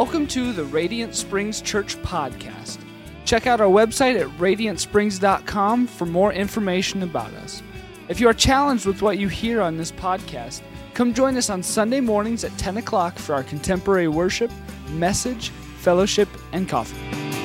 Welcome to the Radiant Springs Church podcast. Check out our website at radiantsprings.com for more information about us. If you are challenged with what you hear on this podcast, come join us on Sunday mornings at 10 o'clock for our contemporary worship, message, fellowship, and coffee.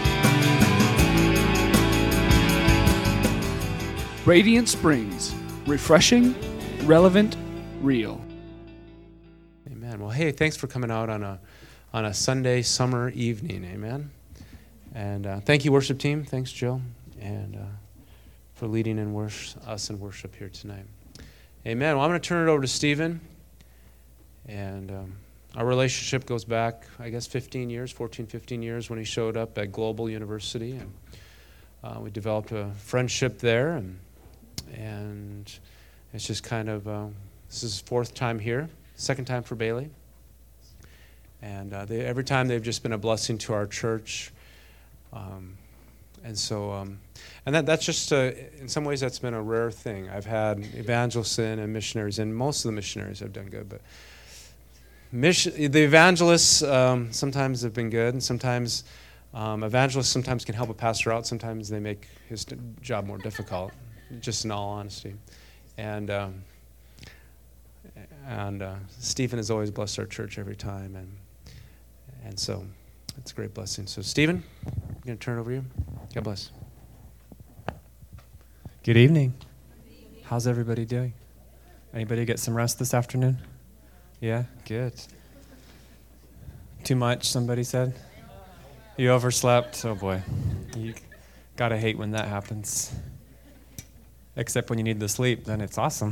Radiant Springs, refreshing, relevant, real. Amen. Well, hey, thanks for coming out on a Sunday summer evening. Amen. And thank you, worship team. Thanks, Jill, and for leading in us in worship here tonight. Amen. Well, I'm going to turn it over to Stephen. And our relationship goes back, I guess, 15 years when he showed up at Global University. And we developed a friendship there. And it's just kind of, this is his fourth time here, second time for Bailey. And every time they've just been a blessing to our church. That's just, in some ways, that's been a rare thing. I've had evangelists and missionaries, and most of the missionaries have done good, but the evangelists sometimes have been good, and sometimes evangelists sometimes can help a pastor out. Sometimes they make his job more difficult, just in all honesty. And Stephen has always blessed our church every time, and so it's a great blessing. So Stephen, I'm going to turn it over to you. God bless. Good evening. How's everybody doing? Anybody get some rest this afternoon? Yeah, good. Too much, somebody said? You overslept? Oh boy. You gotta hate when that happens. Except when you need the sleep, then it's awesome.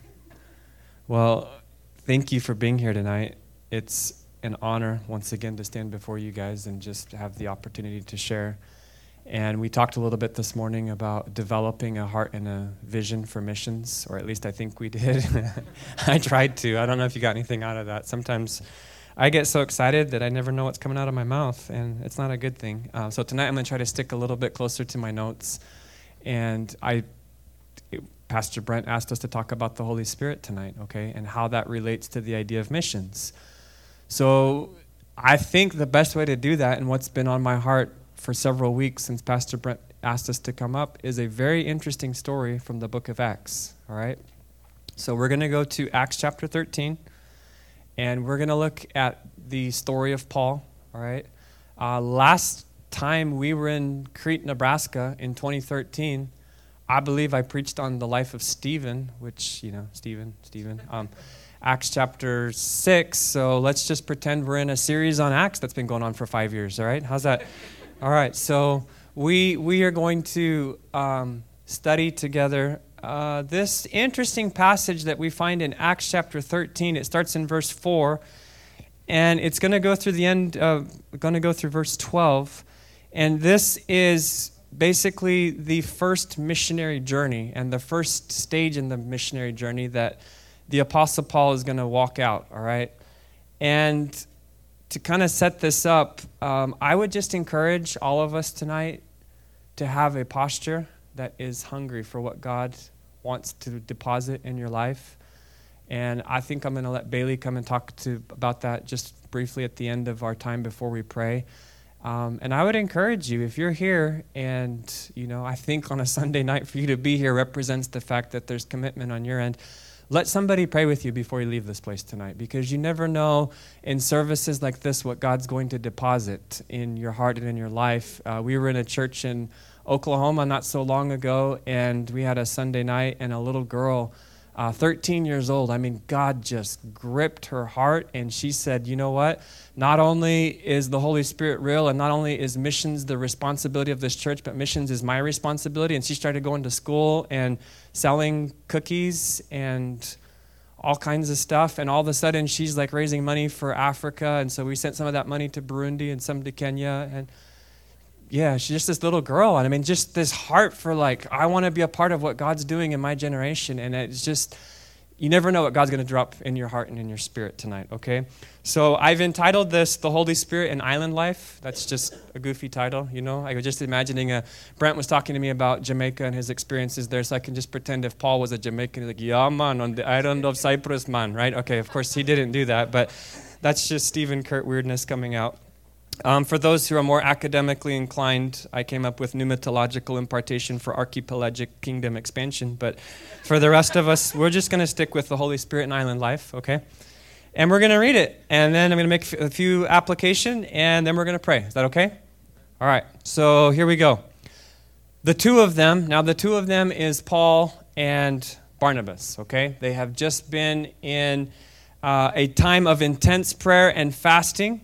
Well, thank you for being here tonight. It's an honor once again to stand before you guys and just have the opportunity to share. And we talked a little bit this morning about developing a heart and a vision for missions, or at least I think we did. I tried to. I don't know if you got anything out of that. Sometimes I get so excited that I never know what's coming out of my mouth, and it's not a good thing. So tonight I'm going to try to stick a little bit closer to my notes. And Pastor Brent asked us to talk about the Holy Spirit tonight, okay, and how that relates to the idea of missions. So I think the best way to do that, and what's been on my heart for several weeks since Pastor Brent asked us to come up, is a very interesting story from the book of Acts, all right? So we're going to go to Acts chapter 13, and we're going to look at the story of Paul, all right? Last time we were in Crete, Nebraska in 2013, I believe I preached on the life of Stephen, which, Stephen, Acts chapter 6. So let's just pretend we're in a series on Acts that's been going on for 5 years, all right? How's that? All right, so we are going to study together this interesting passage that we find in Acts chapter 13. It starts in verse 4, and it's going to go through the end. We're going to go through verse 12, and this is basically the first missionary journey and the first stage in the missionary journey that the Apostle Paul is going to walk out, all right? And to kind of set this up, I would just encourage all of us tonight to have a posture that is hungry for what God wants to deposit in your life. And I think I'm going to let Bailey come and talk about that just briefly at the end of our time before we pray. And I would encourage you, if you're here, and I think on a Sunday night for you to be here represents the fact that there's commitment on your end. Let somebody pray with you before you leave this place tonight, because you never know in services like this what God's going to deposit in your heart and in your life. We were in a church in Oklahoma not so long ago, and we had a Sunday night, and a little girl, 13 years old, God just gripped her heart, and she said, you know what? Not only is the Holy Spirit real, and not only is missions the responsibility of this church, but missions is my responsibility. And she started going to school and selling cookies and all kinds of stuff. And all of a sudden, she's like raising money for Africa. And so we sent some of that money to Burundi and some to Kenya. And yeah, she's just this little girl. And just this heart for I want to be a part of what God's doing in my generation. And it's just, you never know what God's going to drop in your heart and in your spirit tonight, okay? So I've entitled this, The Holy Spirit and Island Life. That's just a goofy title, I was just imagining, Brent was talking to me about Jamaica and his experiences there, so I can just pretend if Paul was a Jamaican, yeah, man, on the island of Cyprus, man, right? Okay, of course he didn't do that, but that's just Stephen Kurt weirdness coming out. For those who are more academically inclined, I came up with pneumatological impartation for archipelagic kingdom expansion. But for the rest of us, we're just going to stick with the Holy Spirit and island life, okay? And we're going to read it. And then I'm going to make a few application, and then we're going to pray. Is that okay? All right. So here we go. The two of them is Paul and Barnabas, okay? They have just been in a time of intense prayer and fasting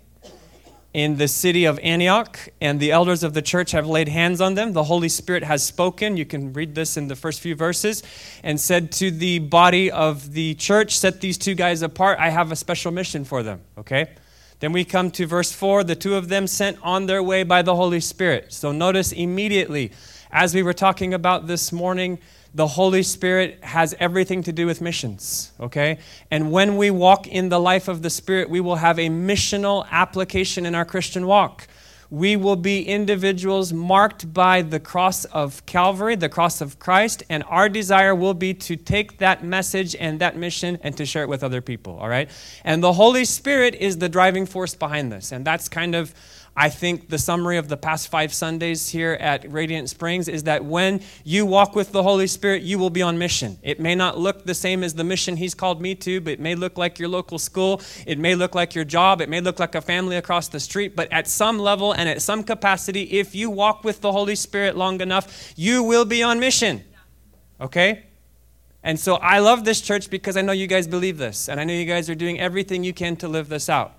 in the city of Antioch, and the elders of the church have laid hands on them. The Holy Spirit has spoken. You can read this in the first few verses, and said to the body of the church, set these two guys apart. I have a special mission for them, okay? Then we come to verse 4, the two of them sent on their way by the Holy Spirit. So notice immediately, as we were talking about this morning, the Holy Spirit has everything to do with missions, okay? And when we walk in the life of the Spirit, we will have a missional application in our Christian walk. We will be individuals marked by the cross of Calvary, the cross of Christ, and our desire will be to take that message and that mission and to share it with other people, all right? And the Holy Spirit is the driving force behind this, and that's kind of, I think, the summary of the past 5 Sundays here at Radiant Springs is that when you walk with the Holy Spirit, you will be on mission. It may not look the same as the mission He's called me to, but it may look like your local school. It may look like your job. It may look like a family across the street. But at some level and at some capacity, if you walk with the Holy Spirit long enough, you will be on mission. Okay? And so I love this church because I know you guys believe this. And I know you guys are doing everything you can to live this out.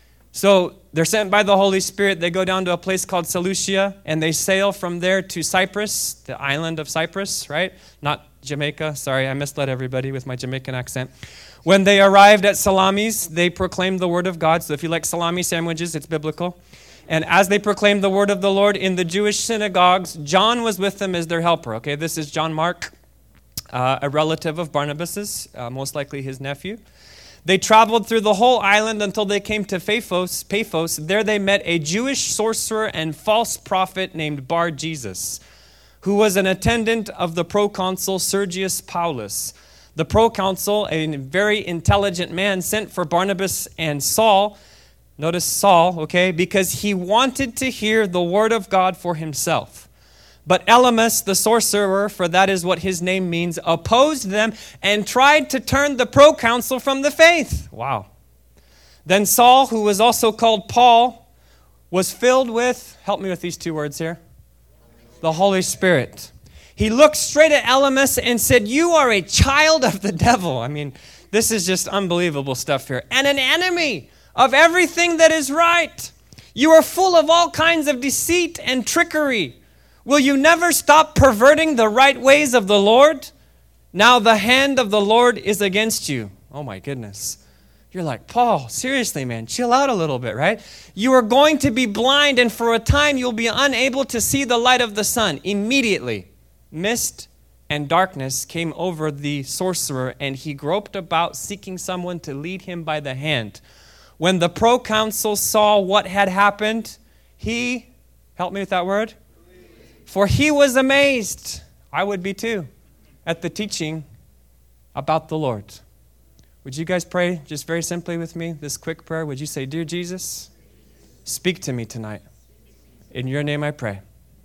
So they're sent by the Holy Spirit. They go down to a place called Seleucia, and they sail from there to Cyprus, the island of Cyprus, right? Not Jamaica. Sorry, I misled everybody with my Jamaican accent. When they arrived at Salamis, they proclaimed the word of God. So if you like salami sandwiches, it's biblical. And as they proclaimed the word of the Lord in the Jewish synagogues, John was with them as their helper. Okay, this is John Mark, a relative of Barnabas's, most likely his nephew. They traveled through the whole island until they came to Paphos. There they met a Jewish sorcerer and false prophet named Bar-Jesus, who was an attendant of the proconsul Sergius Paulus. The proconsul, a very intelligent man, sent for Barnabas and Saul. Notice Saul, okay, because he wanted to hear the word of God for himself. But Elymas, the sorcerer, for that is what his name means, opposed them and tried to turn the proconsul from the faith. Wow. Then Saul, who was also called Paul, was filled with, help me with these 2 words here, the Holy Spirit. He looked straight at Elymas and said, "You are a child of the devil." I mean, this is just unbelievable stuff here. "And an enemy of everything that is right. You are full of all kinds of deceit and trickery. Will you never stop perverting the right ways of the Lord? Now the hand of the Lord is against you." Oh my goodness. You're like, Paul, seriously, man, chill out a little bit, right? "You are going to be blind, and for a time you'll be unable to see the light of the sun." Immediately, mist and darkness came over the sorcerer, and he groped about seeking someone to lead him by the hand. When the proconsul saw what had happened, he, help me with that word, for he was amazed, I would be too, at the teaching about the Lord. Would you guys pray just very simply with me, this quick prayer? Would you say, "Dear Jesus, speak to me tonight. In your name I pray.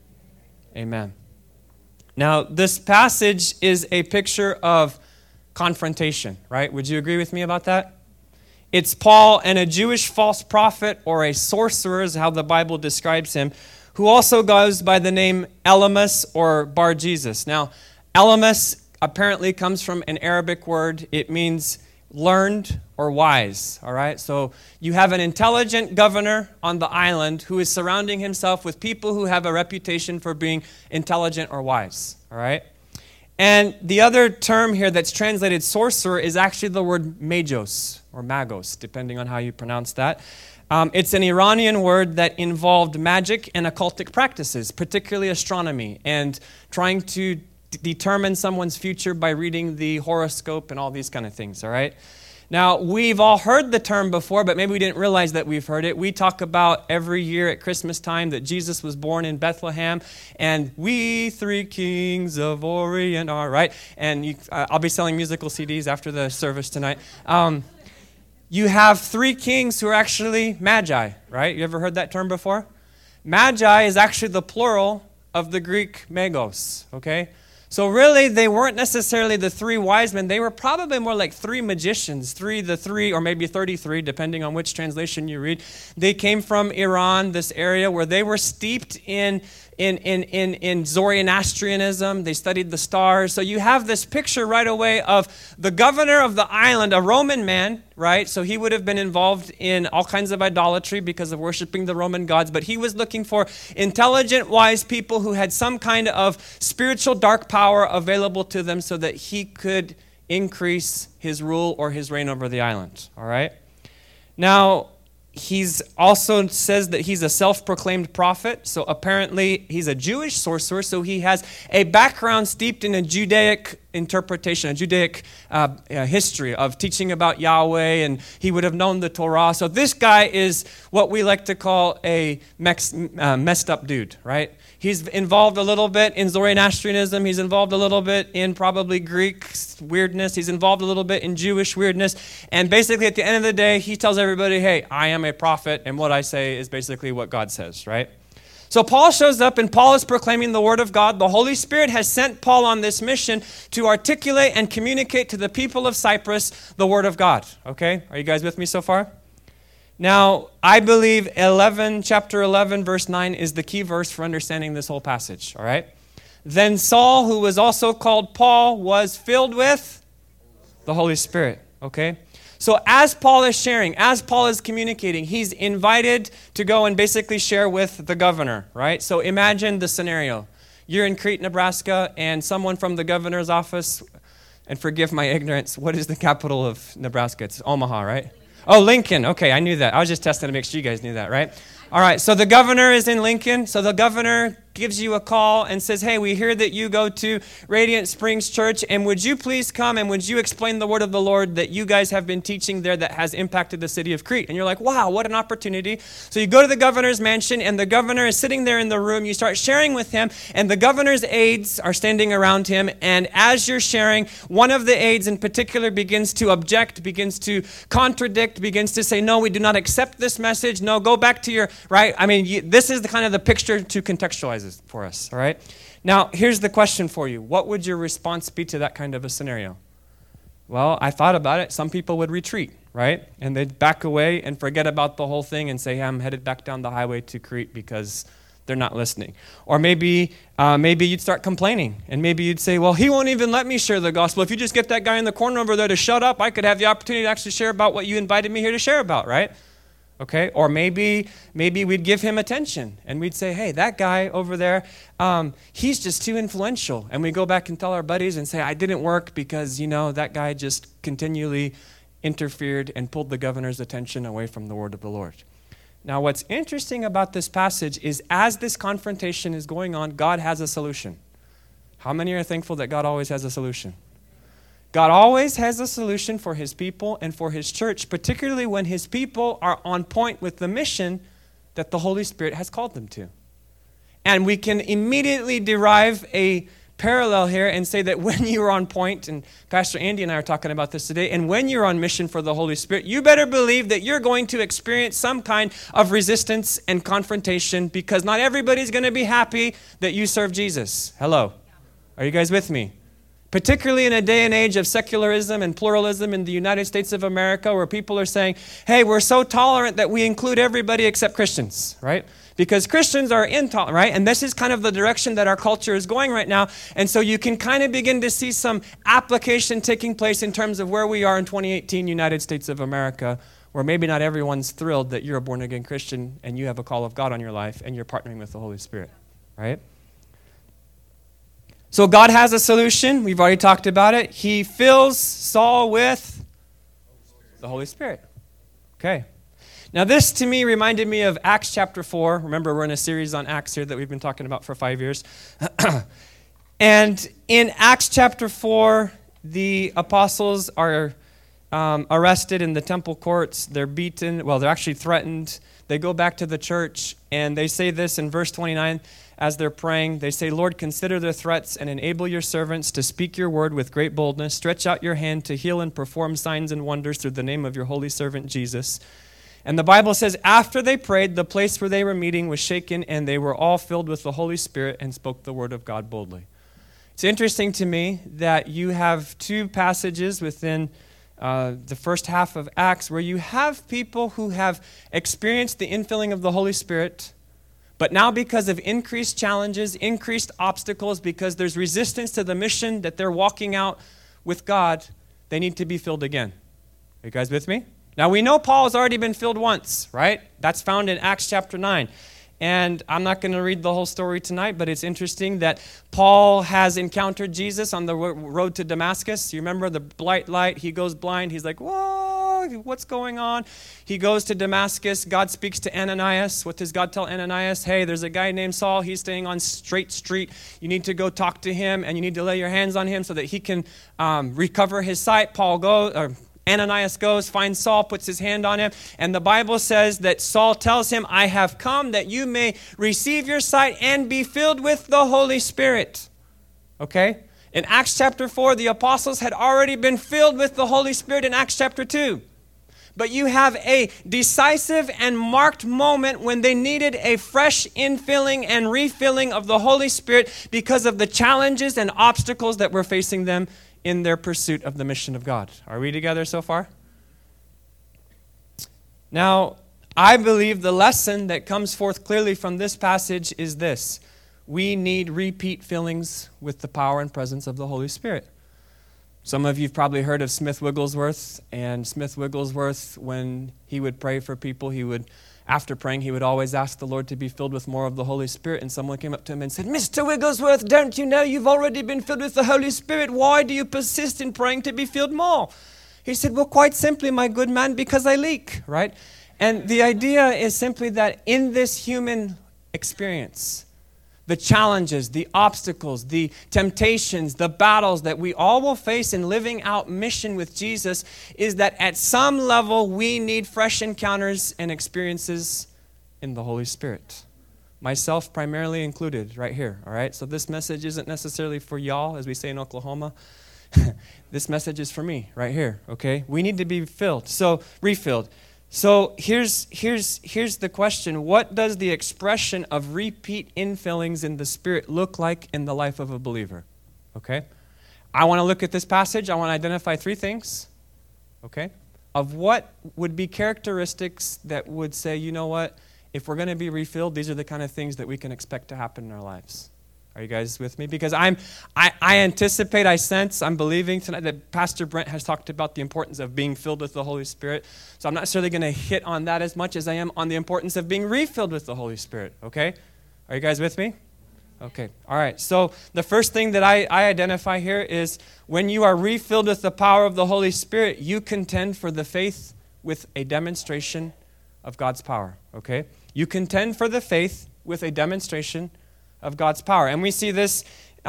Amen." Now, this passage is a picture of confrontation, right? Would you agree with me about that? It's Paul and a Jewish false prophet, or a sorcerer is how the Bible describes him, who also goes by the name Elymas or Bar-Jesus. Now, Elymas apparently comes from an Arabic word. It means learned or wise, all right? So you have an intelligent governor on the island who is surrounding himself with people who have a reputation for being intelligent or wise, all right? And the other term here that's translated sorcerer is actually the word magos or magos, depending on how you pronounce that. It's an Iranian word that involved magic and occultic practices, particularly astronomy, and trying to determine someone's future by reading the horoscope and all these kind of things, all right? Now, we've all heard the term before, but maybe we didn't realize that we've heard it. We talk about every year at Christmas time that Jesus was born in Bethlehem, and we 3 kings of Orient are, right? And I'll be selling musical CDs after the service tonight. you have three kings who are actually magi, right? You ever heard that term before? Magi is actually the plural of the Greek magos, okay? So really, they weren't necessarily the three wise men. They were probably more like three magicians, or maybe 33, depending on which translation you read. They came from Iran, this area where they were steeped in Zoroastrianism. They studied the stars. So you have this picture right away of the governor of the island, a Roman man, right? So he would have been involved in all kinds of idolatry because of worshiping the Roman gods, but he was looking for intelligent, wise people who had some kind of spiritual dark power available to them so that he could increase his rule or his reign over the island, all right? Now, he's also says that he's a self-proclaimed prophet. So apparently he's a Jewish sorcerer. So he has a background steeped in a Judaic interpretation, a Judaic history of teaching about Yahweh, and he would have known the Torah. So this guy is what we like to call a messed up dude, right? He's involved a little bit in Zoroastrianism. He's involved a little bit in probably Greek weirdness. He's involved a little bit in Jewish weirdness. And basically at the end of the day, he tells everybody, hey, I am a prophet, and what I say is basically what God says, right? So Paul shows up, and Paul is proclaiming the word of God. The Holy Spirit has sent Paul on this mission to articulate and communicate to the people of Cyprus the word of God, okay? Are you guys with me so far? Now, I believe chapter 11, verse 9 is the key verse for understanding this whole passage, all right? Then Saul, who was also called Paul, was filled with the Holy Spirit, okay? So as Paul is sharing, as Paul is communicating, he's invited to go and basically share with the governor, right? So imagine the scenario. You're in Crete, Nebraska, and someone from the governor's office, and forgive my ignorance, what is the capital of Nebraska? It's Omaha, right? Oh, Lincoln. Okay, I knew that. I was just testing to make sure you guys knew that, right? All right, so the governor is in Lincoln. So the governor gives you a call and says, hey, we hear that you go to Radiant Springs Church, and would you please come and would you explain the word of the Lord that you guys have been teaching there that has impacted the city of Crete? And you're like, wow, what an opportunity. So you go to the governor's mansion, and the governor is sitting there in the room. You start sharing with him, and the governor's aides are standing around him. And as you're sharing, one of the aides in particular begins to object, begins to contradict, begins to say, no, we do not accept this message. No, go back to your, right? I mean, this is the kind of the picture to contextualize it for us, all right? Now, here's the question for you. What would your response be to that kind of a scenario? Well, I thought about it. Some people would retreat, right? And they'd back away and forget about the whole thing and say, hey, I'm headed back down the highway to Crete because they're not listening. Or maybe you'd start complaining, and maybe you'd say, well, he won't even let me share the gospel. If you just get that guy in the corner over there to shut up, I could have the opportunity to actually share about what you invited me here to share about, right? Okay, or maybe we'd give him attention, and we'd say, hey, that guy over there, he's just too influential. And we go back and tell our buddies and say, I didn't work because, that guy just continually interfered and pulled the governor's attention away from the word of the Lord. Now, what's interesting about this passage is as this confrontation is going on, God has a solution. How many are thankful that God always has a solution? God always has a solution for his people and for his church, particularly when his people are on point with the mission that the Holy Spirit has called them to. And we can immediately derive a parallel here and say that when you're on point, and Pastor Andy and I are talking about this today, and when you're on mission for the Holy Spirit, you better believe that you're going to experience some kind of resistance and confrontation because not everybody's going to be happy that you serve Jesus. Hello. Are you guys with me? Particularly in a day and age of secularism and pluralism in the United States of America where people are saying, hey, we're so tolerant that we include everybody except Christians, right? Because Christians are intolerant, right? And this is kind of the direction that our culture is going right now. And so you can kind of begin to see some application taking place in terms of where we are in 2018 United States of America, where maybe not everyone's thrilled that you're a born-again Christian and you have a call of God on your life and you're partnering with the Holy Spirit, right? So God has a solution. We've already talked about it. He fills Saul with the Holy Spirit. Okay. Now this to me reminded me of Acts chapter 4. Remember, we're in a series on Acts here that we've been talking about for 5 years. And in Acts chapter 4, the apostles are arrested in the temple courts. They're beaten. Well, they're actually threatened. They go back to the church, and they say this in verse 29 as they're praying. They say, Lord, consider their threats and enable your servants to speak your word with great boldness. Stretch out your hand to heal and perform signs and wonders through the name of your holy servant Jesus. And the Bible says, after they prayed, the place where they were meeting was shaken, and they were all filled with the Holy Spirit and spoke the word of God boldly. It's interesting to me that you have two passages within the first half of Acts where you have people who have experienced the infilling of the Holy Spirit, but now because of increased challenges, increased obstacles, because there's resistance to the mission that they're walking out with God, they need to be filled again. Are you guys with me? Now we know Paul has already been filled once, right? That's found in Acts chapter 9. And I'm not going to read the whole story tonight, but it's interesting that Paul has encountered Jesus on the road to Damascus. You remember the bright light? He goes blind. He's like, whoa, what's going on? He goes to Damascus. God speaks to Ananias. What does God tell Ananias? Hey, there's a guy named Saul. He's staying on Straight Street. You need to go talk to him, and you need to lay your hands on him so that he can recover his sight. Ananias goes, finds Saul, puts his hand on him, and the Bible says that Saul tells him, I have come that you may receive your sight and be filled with the Holy Spirit. Okay? In Acts chapter 4, the apostles had already been filled with the Holy Spirit in Acts chapter 2. But you have a decisive and marked moment when they needed a fresh infilling and refilling of the Holy Spirit because of the challenges and obstacles that were facing them in their pursuit of the mission of God. Are we together so far? Now, I believe the lesson that comes forth clearly from this passage is this. We need repeat fillings with the power and presence of the Holy Spirit. Some of you have probably heard of Smith Wigglesworth, and Smith Wigglesworth, when he would pray for people, after praying, he would always ask the Lord to be filled with more of the Holy Spirit. And someone came up to him and said, Mr. Wigglesworth, don't you know you've already been filled with the Holy Spirit? Why do you persist in praying to be filled more? He said, well, quite simply, my good man, because I leak, right? And the idea is simply that in this human experience, the challenges, the obstacles, the temptations, the battles that we all will face in living out mission with Jesus is that at some level we need fresh encounters and experiences in the Holy Spirit. Myself primarily included right here, all right? So this message isn't necessarily for y'all, as we say in Oklahoma. This message is for me right here, okay? We need to be refilled. So here's the question. What does the expression of repeat infillings in the Spirit look like in the life of a believer? Okay? I want to look at this passage. I want to identify three things, okay, of what would be characteristics that would say, you know what, if we're going to be refilled, these are the kind of things that we can expect to happen in our lives. Are you guys with me? Because I anticipate, I sense, I'm believing tonight that Pastor Brent has talked about the importance of being filled with the Holy Spirit. So I'm not necessarily going to hit on that as much as I am on the importance of being refilled with the Holy Spirit. Okay? Are you guys with me? Okay. All right. So the first thing that I identify here is when you are refilled with the power of the Holy Spirit, you contend for the faith with a demonstration of God's power. Okay? You contend for the faith with a demonstration of God's power. And we see this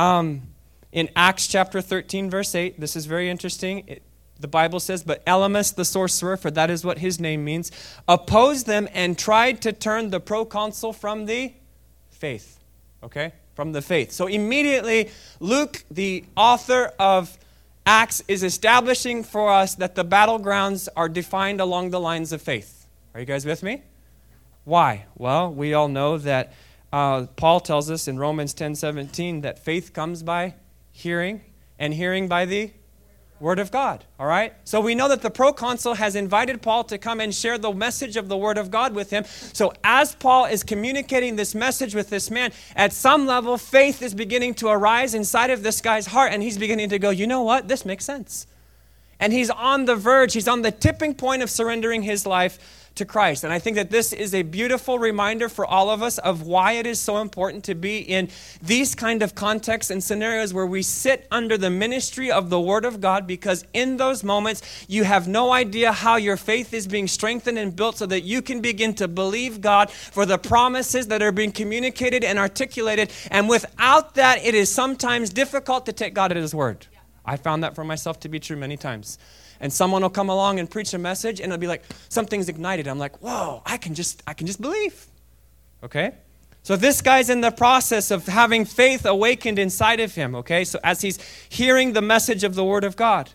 in Acts chapter 13, verse 8. This is very interesting. The Bible says, but Elymas the sorcerer, for that is what his name means, opposed them and tried to turn the proconsul from the faith. Okay? From the faith. So immediately, Luke, the author of Acts, is establishing for us that the battlegrounds are defined along the lines of faith. Are you guys with me? Why? Well, we all know that Paul tells us in Romans 10:17 that faith comes by hearing, and hearing by the Word of God, all right? So we know that the proconsul has invited Paul to come and share the message of the Word of God with him. So as Paul is communicating this message with this man, at some level, faith is beginning to arise inside of this guy's heart, and he's beginning to go, you know what? This makes sense. And he's on the verge, he's on the tipping point of surrendering his life to Christ. And I think that this is a beautiful reminder for all of us of why it is so important to be in these kind of contexts and scenarios where we sit under the ministry of the Word of God, because in those moments you have no idea how your faith is being strengthened and built so that you can begin to believe God for the promises that are being communicated and articulated. And without that, it is sometimes difficult to take God at His word. I found that for myself to be true many times. And someone will come along and preach a message, and it'll be like something's ignited. I'm like, whoa, I can just believe. Okay? So this guy's in the process of having faith awakened inside of him, okay? So as he's hearing the message of the Word of God.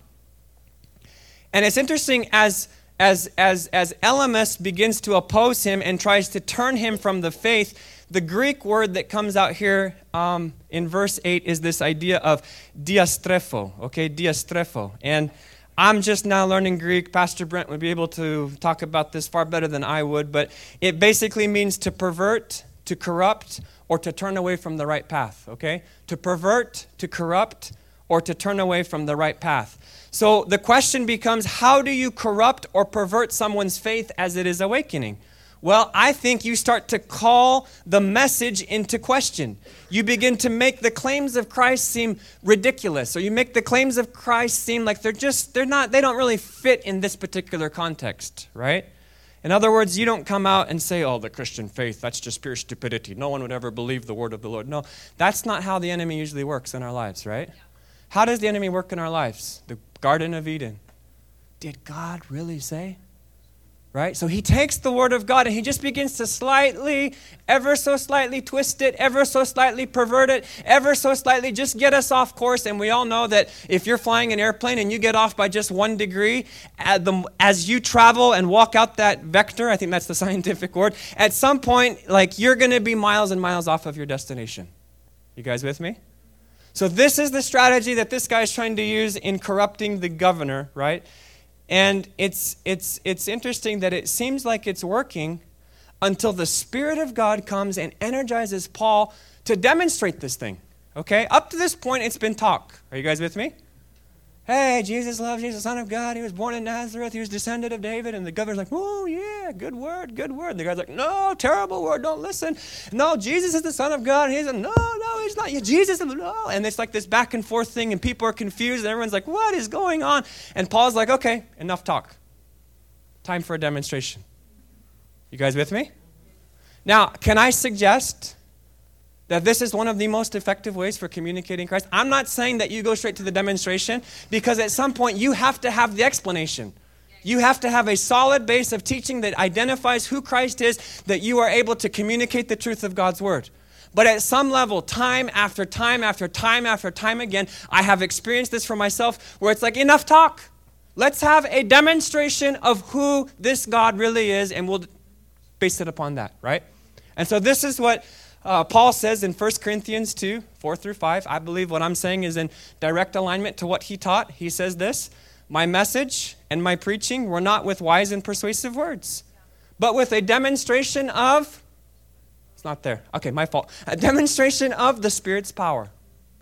And it's interesting as Elymas begins to oppose him and tries to turn him from the faith, the Greek word that comes out here in verse 8 is this idea of diastrepho, okay? Diastrepho. And I'm just now learning Greek. Pastor Brent would be able to talk about this far better than I would, but it basically means to pervert, to corrupt, or to turn away from the right path, okay? To pervert, to corrupt, or to turn away from the right path. So the question becomes, how do you corrupt or pervert someone's faith as it is awakening? Well, I think you start to call the message into question. You begin to make the claims of Christ seem ridiculous, or you make the claims of Christ seem like they don't really fit in this particular context, right? In other words, you don't come out and say, oh, the Christian faith, that's just pure stupidity. No one would ever believe the word of the Lord. No, that's not how the enemy usually works in our lives, right? Yeah. How does the enemy work in our lives? The Garden of Eden. Did God really say? Right? So he takes the word of God and he just begins to ever so slightly twist it, ever so slightly pervert it, ever so slightly just get us off course. And we all know that if you're flying an airplane and you get off by just 1 degree, as you travel and walk out that vector, I think that's the scientific word, at some point, like, you're going to be miles and miles off of your destination. You guys with me? So this is the strategy that this guy is trying to use in corrupting the governor, right? And it's interesting that it seems like it's working until the Spirit of God comes and energizes Paul to demonstrate this thing, okay? Up to this point, it's been talk. Are you guys with me? Hey, Jesus loves you, the Son of God. He was born in Nazareth. He was descendant of David. And the governor's like, oh, yeah, good word, good word. And the guy's like, no, terrible word, don't listen. No, Jesus is the Son of God. He's like, no, he's not. Jesus is, no. And it's like this back and forth thing, and people are confused, and everyone's like, what is going on? And Paul's like, okay, enough talk. Time for a demonstration. You guys with me? Now, can I suggest that this is one of the most effective ways for communicating Christ? I'm not saying that you go straight to the demonstration, because at some point you have to have the explanation. You have to have a solid base of teaching that identifies who Christ is, that you are able to communicate the truth of God's word. But at some level, time after time after time after time again, I have experienced this for myself, where it's like, enough talk. Let's have a demonstration of who this God really is, and we'll base it upon that, right? And so this is what Paul says in 1 Corinthians 2, 4 through 5. I believe what I'm saying is in direct alignment to what he taught. He says this: my message and my preaching were not with wise and persuasive words, but with a demonstration of, it's not there. Okay, my fault. A demonstration of the Spirit's power.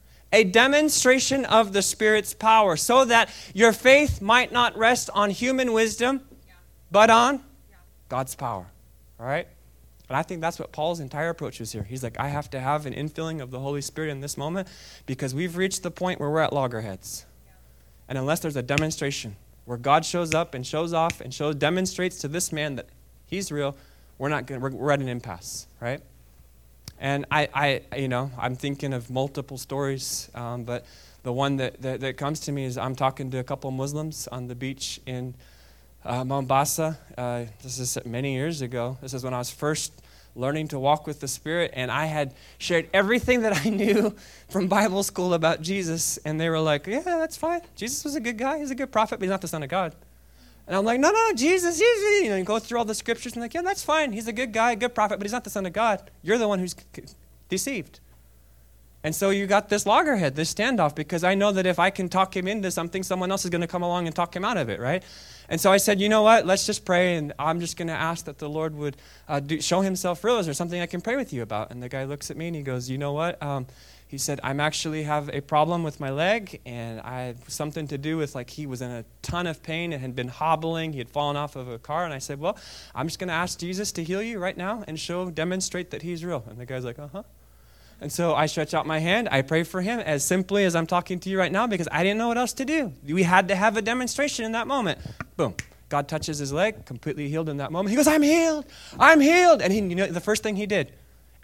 A demonstration of the Spirit's power, so that your faith might not rest on human wisdom, but on God's power. All right? And I think that's what Paul's entire approach is here. He's like, I have to have an infilling of the Holy Spirit in this moment, because we've reached the point where we're at loggerheads. And unless there's a demonstration where God shows up and shows off and demonstrates to this man that he's real, we're at an impasse, right? And I'm thinking of multiple stories, but the one that comes to me is I'm talking to a couple Muslims on the beach in Mombasa. This is many years ago. This is when I was first learning to walk with the Spirit, and I had shared everything that I knew from Bible school about Jesus, and they were like, yeah, that's fine. Jesus was a good guy. He's a good prophet, but he's not the Son of God. And I'm like, no, Jesus, you go through all the scriptures, and like, yeah, that's fine. He's a good guy, a good prophet, but he's not the Son of God. You're the one who's deceived. And so you got this loggerhead, this standoff, because I know that if I can talk him into something, someone else is going to come along and talk him out of it, right? And so I said, you know what, let's just pray, and I'm just going to ask that the Lord would show himself real. Is there something I can pray with you about? And the guy looks at me and he goes, you know what? He said, I'm actually have a problem with my leg, and I had something to do with, like, he was in a ton of pain and had been hobbling. He had fallen off of a car. And I said, well, I'm just going to ask Jesus to heal you right now and demonstrate that he's real. And the guy's like, uh-huh. And so I stretch out my hand. I pray for him as simply as I'm talking to you right now, because I didn't know what else to do. We had to have a demonstration in that moment. Boom. God touches his leg, completely healed in that moment. He goes, I'm healed. I'm healed. And the first thing he did,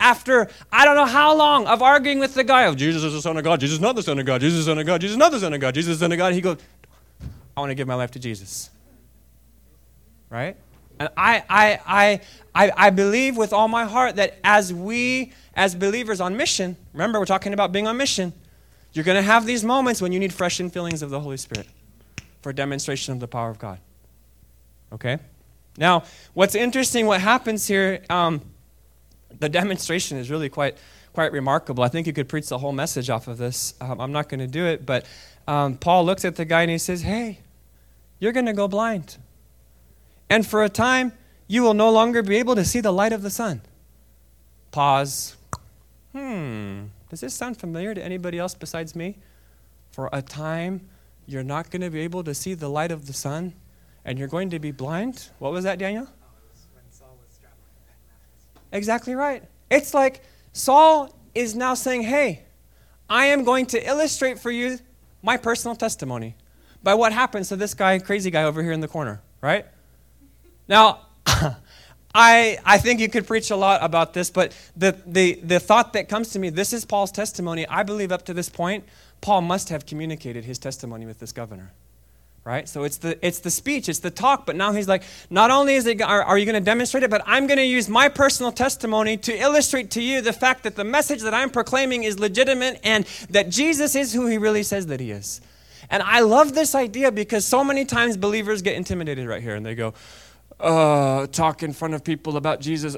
after I don't know how long of arguing with the guy of Jesus is the Son of God, Jesus is not the Son of God, Jesus is the Son of God, Jesus is not the Son of God, Jesus is the Son of God, he goes, I want to give my life to Jesus. Right? And I believe with all my heart that as believers on mission, remember we're talking about being on mission, you're going to have these moments when you need fresh infillings of the Holy Spirit for a demonstration of the power of God. Okay? Now, what's interesting, what happens here, the demonstration is really quite remarkable. I think you could preach the whole message off of this. I'm not going to do it, but Paul looks at the guy and he says, hey, you're going to go blind. And for a time, you will no longer be able to see the light of the sun. Pause. Does this sound familiar to anybody else besides me? For a time, you're not going to be able to see the light of the sun, and you're going to be blind? What was that, Daniel? It was when Saul was traveling to Damascus. Exactly right. It's like Saul is now saying, hey, I am going to illustrate for you my personal testimony by what happens to this guy, crazy guy over here in the corner, right? Now, I think you could preach a lot about this, but the thought that comes to me, this is Paul's testimony. I believe up to this point, Paul must have communicated his testimony with this governor, right? So it's the speech, it's the talk, but now he's like, not only are you going to demonstrate it, but I'm going to use my personal testimony to illustrate to you the fact that the message that I'm proclaiming is legitimate and that Jesus is who he really says that he is. And I love this idea because so many times believers get intimidated right here and they go, talk in front of people about Jesus.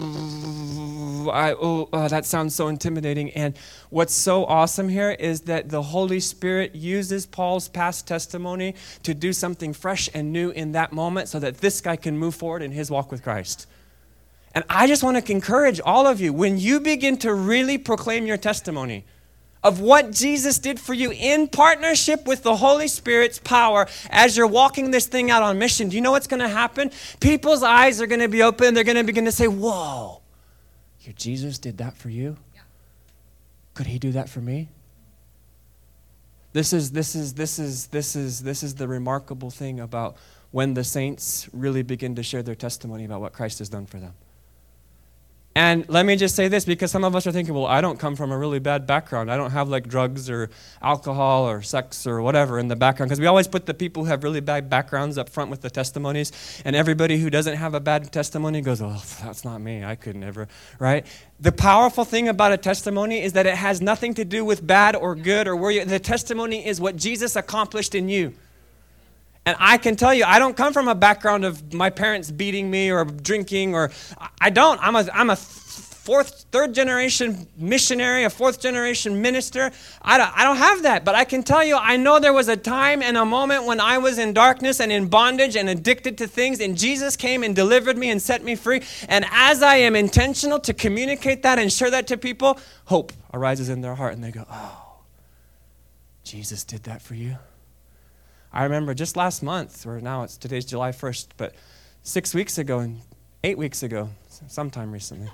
That sounds so intimidating. And what's so awesome here is that the Holy Spirit uses Paul's past testimony to do something fresh and new in that moment so that this guy can move forward in his walk with Christ. And I just want to encourage all of you, when you begin to really proclaim your testimony of what Jesus did for you in partnership with the Holy Spirit's power as you're walking this thing out on mission, do you know what's going to happen? People's eyes are going to be open. They're going to begin to say, whoa, your Jesus did that for you? Yeah. Could he do that for me? This is the remarkable thing about when the saints really begin to share their testimony about what Christ has done for them. And let me just say this, because some of us are thinking, well, I don't come from a really bad background. I don't have like drugs or alcohol or sex or whatever in the background. Because we always put the people who have really bad backgrounds up front with the testimonies. And everybody who doesn't have a bad testimony goes, oh, that's not me. I could never, right? The powerful thing about a testimony is that it has nothing to do with bad or good or where you, the testimony is what Jesus accomplished in you. And I can tell you, I don't come from a background of my parents beating me or drinking, or I don't. I'm a third generation missionary, a fourth generation minister. I don't have that, but I can tell you, I know there was a time and a moment when I was in darkness and in bondage and addicted to things, and Jesus came and delivered me and set me free. And as I am intentional to communicate that and share that to people, hope arises in their heart, and they go, oh, Jesus did that for you? I remember just last month, or now today's July 1st, but 6 weeks ago and 8 weeks ago, sometime recently.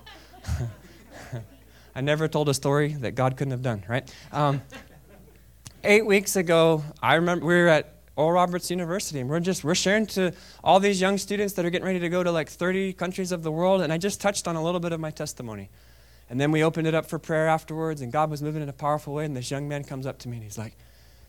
I never told a story that God couldn't have done, right? 8 weeks ago, I remember we were at Oral Roberts University, and we're sharing to all these young students that are getting ready to go to like 30 countries of the world, and I just touched on a little bit of my testimony. And then we opened it up for prayer afterwards, and God was moving in a powerful way, and this young man comes up to me, and he's like,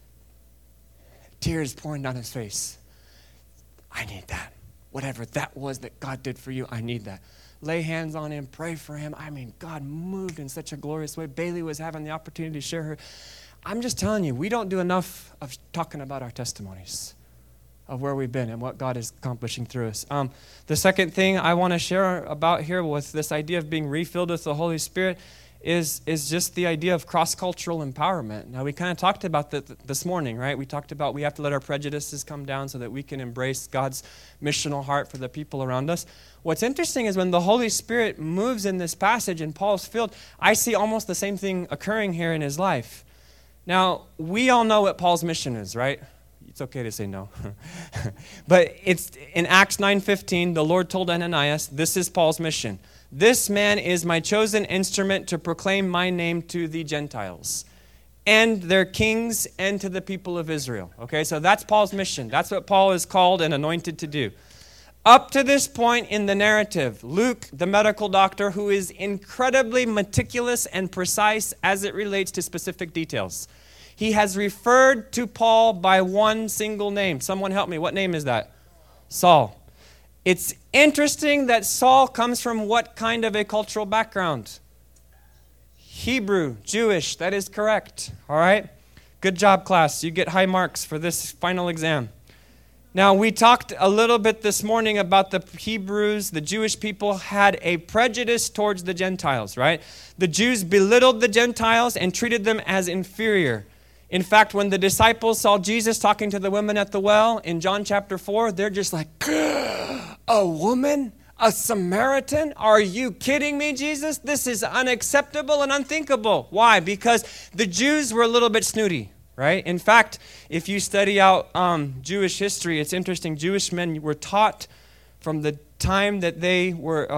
tears pouring down his face. I need that. Whatever that was that God did for you, I need that. Lay hands on him, pray for him. I mean, God moved in such a glorious way. Bailey was having the opportunity to share her. I'm just telling you, we don't do enough of talking about our testimonies of where we've been and what God is accomplishing through us. The second thing I want to share about here with this idea of being refilled with the Holy Spirit is just the idea of cross-cultural empowerment. Now, we kind of talked about that this morning, right? We talked about we have to let our prejudices come down so that we can embrace God's missional heart for the people around us. What's interesting is when the Holy Spirit moves in this passage in Paul's field, I see almost the same thing occurring here in his life. Now, we all know what Paul's mission is, right? It's okay to say no. But it's in Acts 9:15, the Lord told Ananias, this is Paul's mission. This man is my chosen instrument to proclaim my name to the Gentiles and their kings and to the people of Israel. Okay, so that's Paul's mission. That's what Paul is called and anointed to do. Up to this point in the narrative, Luke, the medical doctor, who is incredibly meticulous and precise as it relates to specific details, he has referred to Paul by one single name. Someone help me. What name is that? Saul. It's interesting that Saul comes from what kind of a cultural background? Hebrew, Jewish. That is correct. All right? Good job, class. You get high marks for this final exam. Now, we talked a little bit this morning about the Hebrews. The Jewish people had a prejudice towards the Gentiles, right? The Jews belittled the Gentiles and treated them as inferior. In fact, when the disciples saw Jesus talking to the women at the well in John chapter 4, they're just like, a woman? A Samaritan? Are you kidding me, Jesus? This is unacceptable and unthinkable. Why? Because the Jews were a little bit snooty, right? In fact, if you study out Jewish history, it's interesting. Jewish men were taught from the time that they were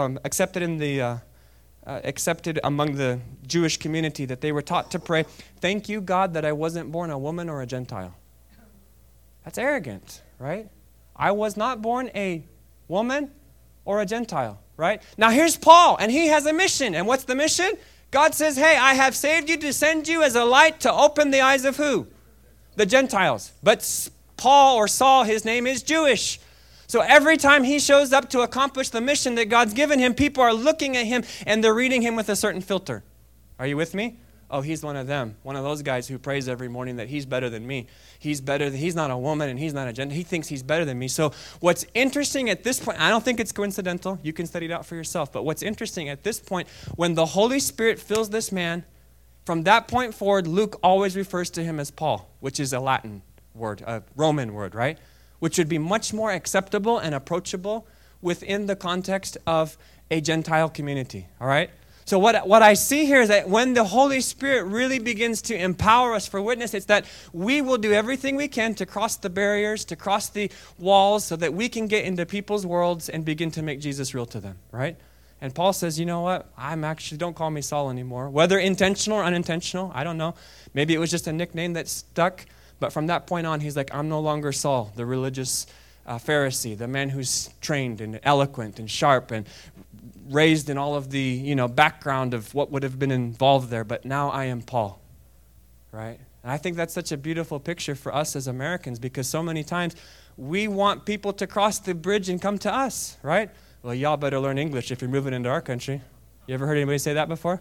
accepted among the Jewish community, that they were taught to pray, thank you, God, that I wasn't born a woman or a Gentile. That's arrogant, right? I was not born a woman or a Gentile, right? Now here's Paul, and he has a mission. And what's the mission? God says, hey, I have saved you to send you as a light to open the eyes of who? The Gentiles. But Paul, or Saul, his name is Jewish. So every time he shows up to accomplish the mission that God's given him, people are looking at him and they're reading him with a certain filter. Are you with me? Oh, he's one of them. One of those guys who prays every morning that he's better than me. He's not a woman and he's not a Gentile. He thinks he's better than me. So what's interesting at this point, I don't think it's coincidental. You can study it out for yourself. But what's interesting at this point, when the Holy Spirit fills this man, from that point forward, Luke always refers to him as Paul, which is a Latin word, a Roman word, right? Which would be much more acceptable and approachable within the context of a Gentile community, all right? So what I see here is that when the Holy Spirit really begins to empower us for witness, it's that we will do everything we can to cross the barriers, to cross the walls, so that we can get into people's worlds and begin to make Jesus real to them, right? And Paul says, you know what? Don't call me Saul anymore. Whether intentional or unintentional, I don't know. Maybe it was just a nickname that stuck. But from that point on, he's like, I'm no longer Saul, the religious Pharisee, the man who's trained and eloquent and sharp and raised in all of the background of what would have been involved there. But now I am Paul, right? And I think that's such a beautiful picture for us as Americans, because so many times we want people to cross the bridge and come to us, right? Well, y'all better learn English if you're moving into our country. You ever heard anybody say that before?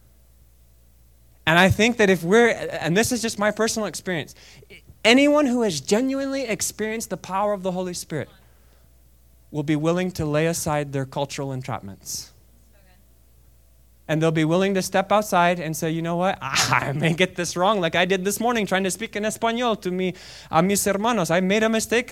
And I think that and this is just my personal experience, anyone who has genuinely experienced the power of the Holy Spirit will be willing to lay aside their cultural entrapments. And they'll be willing to step outside and say, you know what, I may get this wrong, like I did this morning trying to speak in Espanol to mis hermanos. I made a mistake.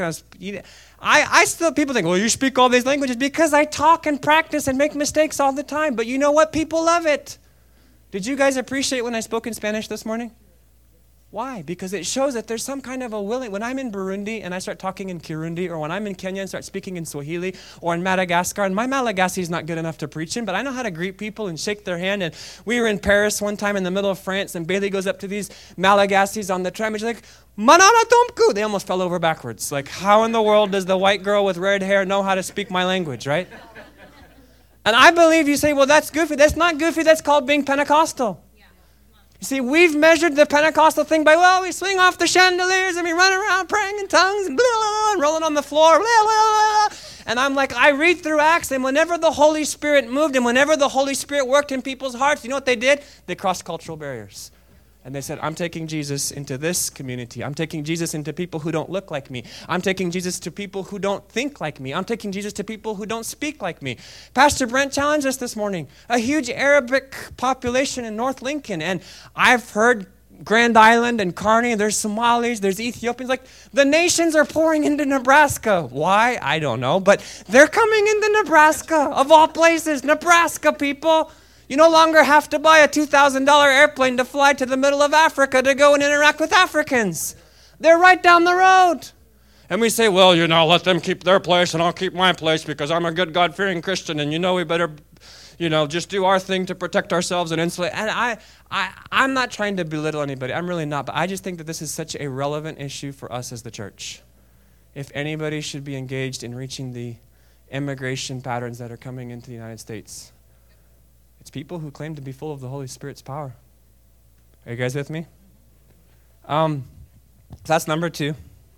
I still, people think, well, you speak all these languages, because I talk and practice and make mistakes all the time. But you know what? People love it. Did you guys appreciate when I spoke in Spanish this morning? Why? Because it shows that there's some kind of a willing. When I'm in Burundi and I start talking in Kirundi, or when I'm in Kenya and start speaking in Swahili, or in Madagascar, and my Malagasy is not good enough to preach in, but I know how to greet people and shake their hand. And we were in Paris one time in the middle of France, and Bailey goes up to these Malagasys on the tram, and she's like, Manana Tomku. They almost fell over backwards. Like, how in the world does the white girl with red hair know how to speak my language, right? And I believe you say, well, that's goofy. That's not goofy. That's called being Pentecostal. You see, we've measured the Pentecostal thing by, well, we swing off the chandeliers and we run around praying in tongues and blah, blah, blah, and rolling on the floor. Blah, blah, blah. And I'm like, I read through Acts, and whenever the Holy Spirit moved and whenever the Holy Spirit worked in people's hearts, you know what they did? They crossed cultural barriers. And they said, I'm taking Jesus into this community. I'm taking Jesus into people who don't look like me. I'm taking Jesus to people who don't think like me. I'm taking Jesus to people who don't speak like me. Pastor Brent challenged us this morning. A huge Arabic population in North Lincoln. And I've heard Grand Island and Kearney, there's Somalis, there's Ethiopians. Like, the nations are pouring into Nebraska. Why? I don't know. But they're coming into Nebraska, of all places. Nebraska, people. You no longer have to buy a $2,000 airplane to fly to the middle of Africa to go and interact with Africans. They're right down the road. And we say, well, let them keep their place and I'll keep my place because I'm a good God-fearing Christian, and we better, just do our thing to protect ourselves and insulate. And I'm not trying to belittle anybody. I'm really not. But I just think that this is such a relevant issue for us as the church. If anybody should be engaged in reaching the immigration patterns that are coming into the United States. It's people who claim to be full of the Holy Spirit's power. Are you guys with me? So that's number 2.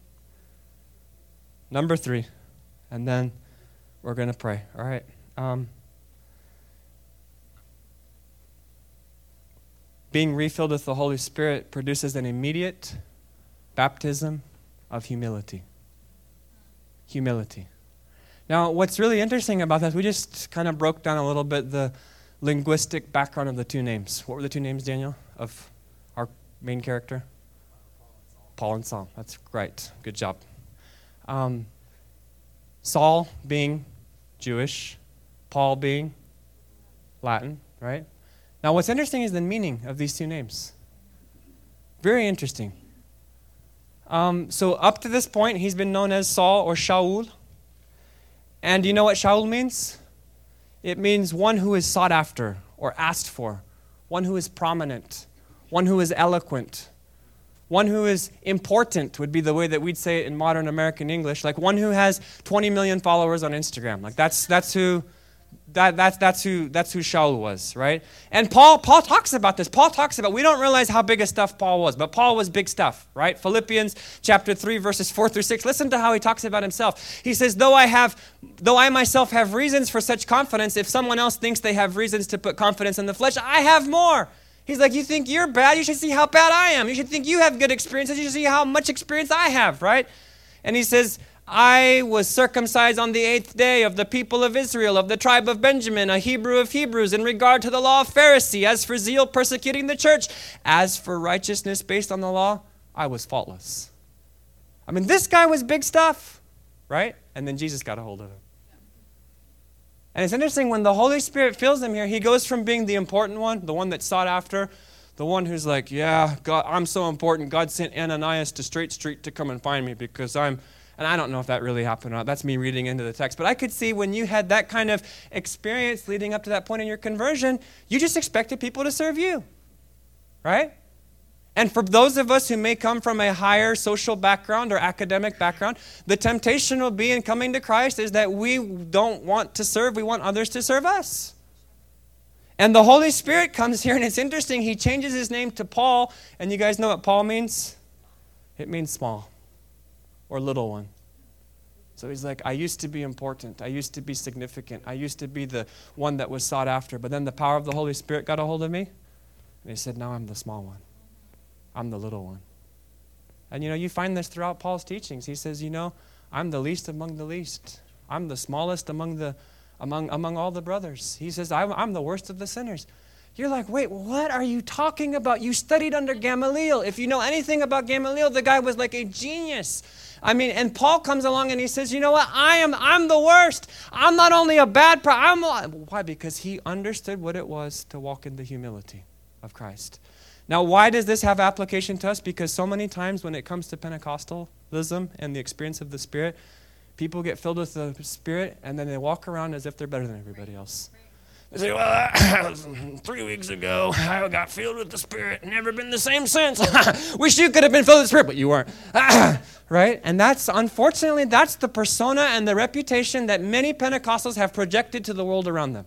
Number 3. And then we're going to pray. All right. Being refilled with the Holy Spirit produces an immediate baptism of humility. Humility. Now, what's really interesting about this, we just kind of broke down a little bit the linguistic background of the 2 names. What were the 2 names, Daniel, of our main character? Paul and Saul. That's right. Good job. Saul being Jewish, Paul being Latin, right? Now, what's interesting is the meaning of these 2 names. Very interesting. So up to this point, he's been known as Saul or Shaul. And do you know what Shaul means? It means one who is sought after or asked for, one who is prominent, one who is eloquent, one who is important would be the way that we'd say it in modern American English, like one who has 20 million followers on Instagram. Like that's who Shaul was, right? And Paul talks about this. Paul talks about, we don't realize how big a stuff Paul was, but Paul was big stuff, right? Philippians chapter 3, verses 4 through 6. Listen to how he talks about himself. He says, though I myself have reasons for such confidence, if someone else thinks they have reasons to put confidence in the flesh, I have more. He's like, you think you're bad? You should see how bad I am. You should think you have good experiences. You should see how much experience I have, right? And he says, I was circumcised on the 8th day of the people of Israel, of the tribe of Benjamin, a Hebrew of Hebrews, in regard to the law of Pharisee, as for zeal persecuting the church, as for righteousness based on the law, I was faultless. I mean, this guy was big stuff, right? And then Jesus got a hold of him. And it's interesting, when the Holy Spirit fills him here, he goes from being the important one, the one that's sought after, the one who's like, yeah, God, I'm so important. God sent Ananias to Straight Street to come and find me because and I don't know if that really happened or not. That's me reading into the text. But I could see when you had that kind of experience leading up to that point in your conversion, you just expected people to serve you, right? And for those of us who may come from a higher social background or academic background, the temptation will be in coming to Christ is that we don't want to serve. We want others to serve us. And the Holy Spirit comes here, and it's interesting. He changes his name to Paul. And you guys know what Paul means? It means small or little one. So he's like, I used to be important. I used to be significant. I used to be the one that was sought after. But then the power of the Holy Spirit got a hold of me. And he said, now I'm the small one. I'm the little one. And you find this throughout Paul's teachings. He says, I'm the least among the least. I'm the smallest among all the brothers. He says, I'm the worst of the sinners. You're like, wait, what are you talking about? You studied under Gamaliel. If you know anything about Gamaliel, the guy was like a genius. I mean, and Paul comes along and he says, you know what? I'm the worst. I'm not only a bad person. Why? Because he understood what it was to walk in the humility of Christ. Now, why does this have application to us? Because so many times when it comes to Pentecostalism and the experience of the Spirit, people get filled with the Spirit and then they walk around as if they're better than everybody else. They say, well, 3 weeks ago, I got filled with the Spirit, never been the same since. Wish you could have been filled with the Spirit, but you weren't. Right? And unfortunately, that's the persona and the reputation that many Pentecostals have projected to the world around them.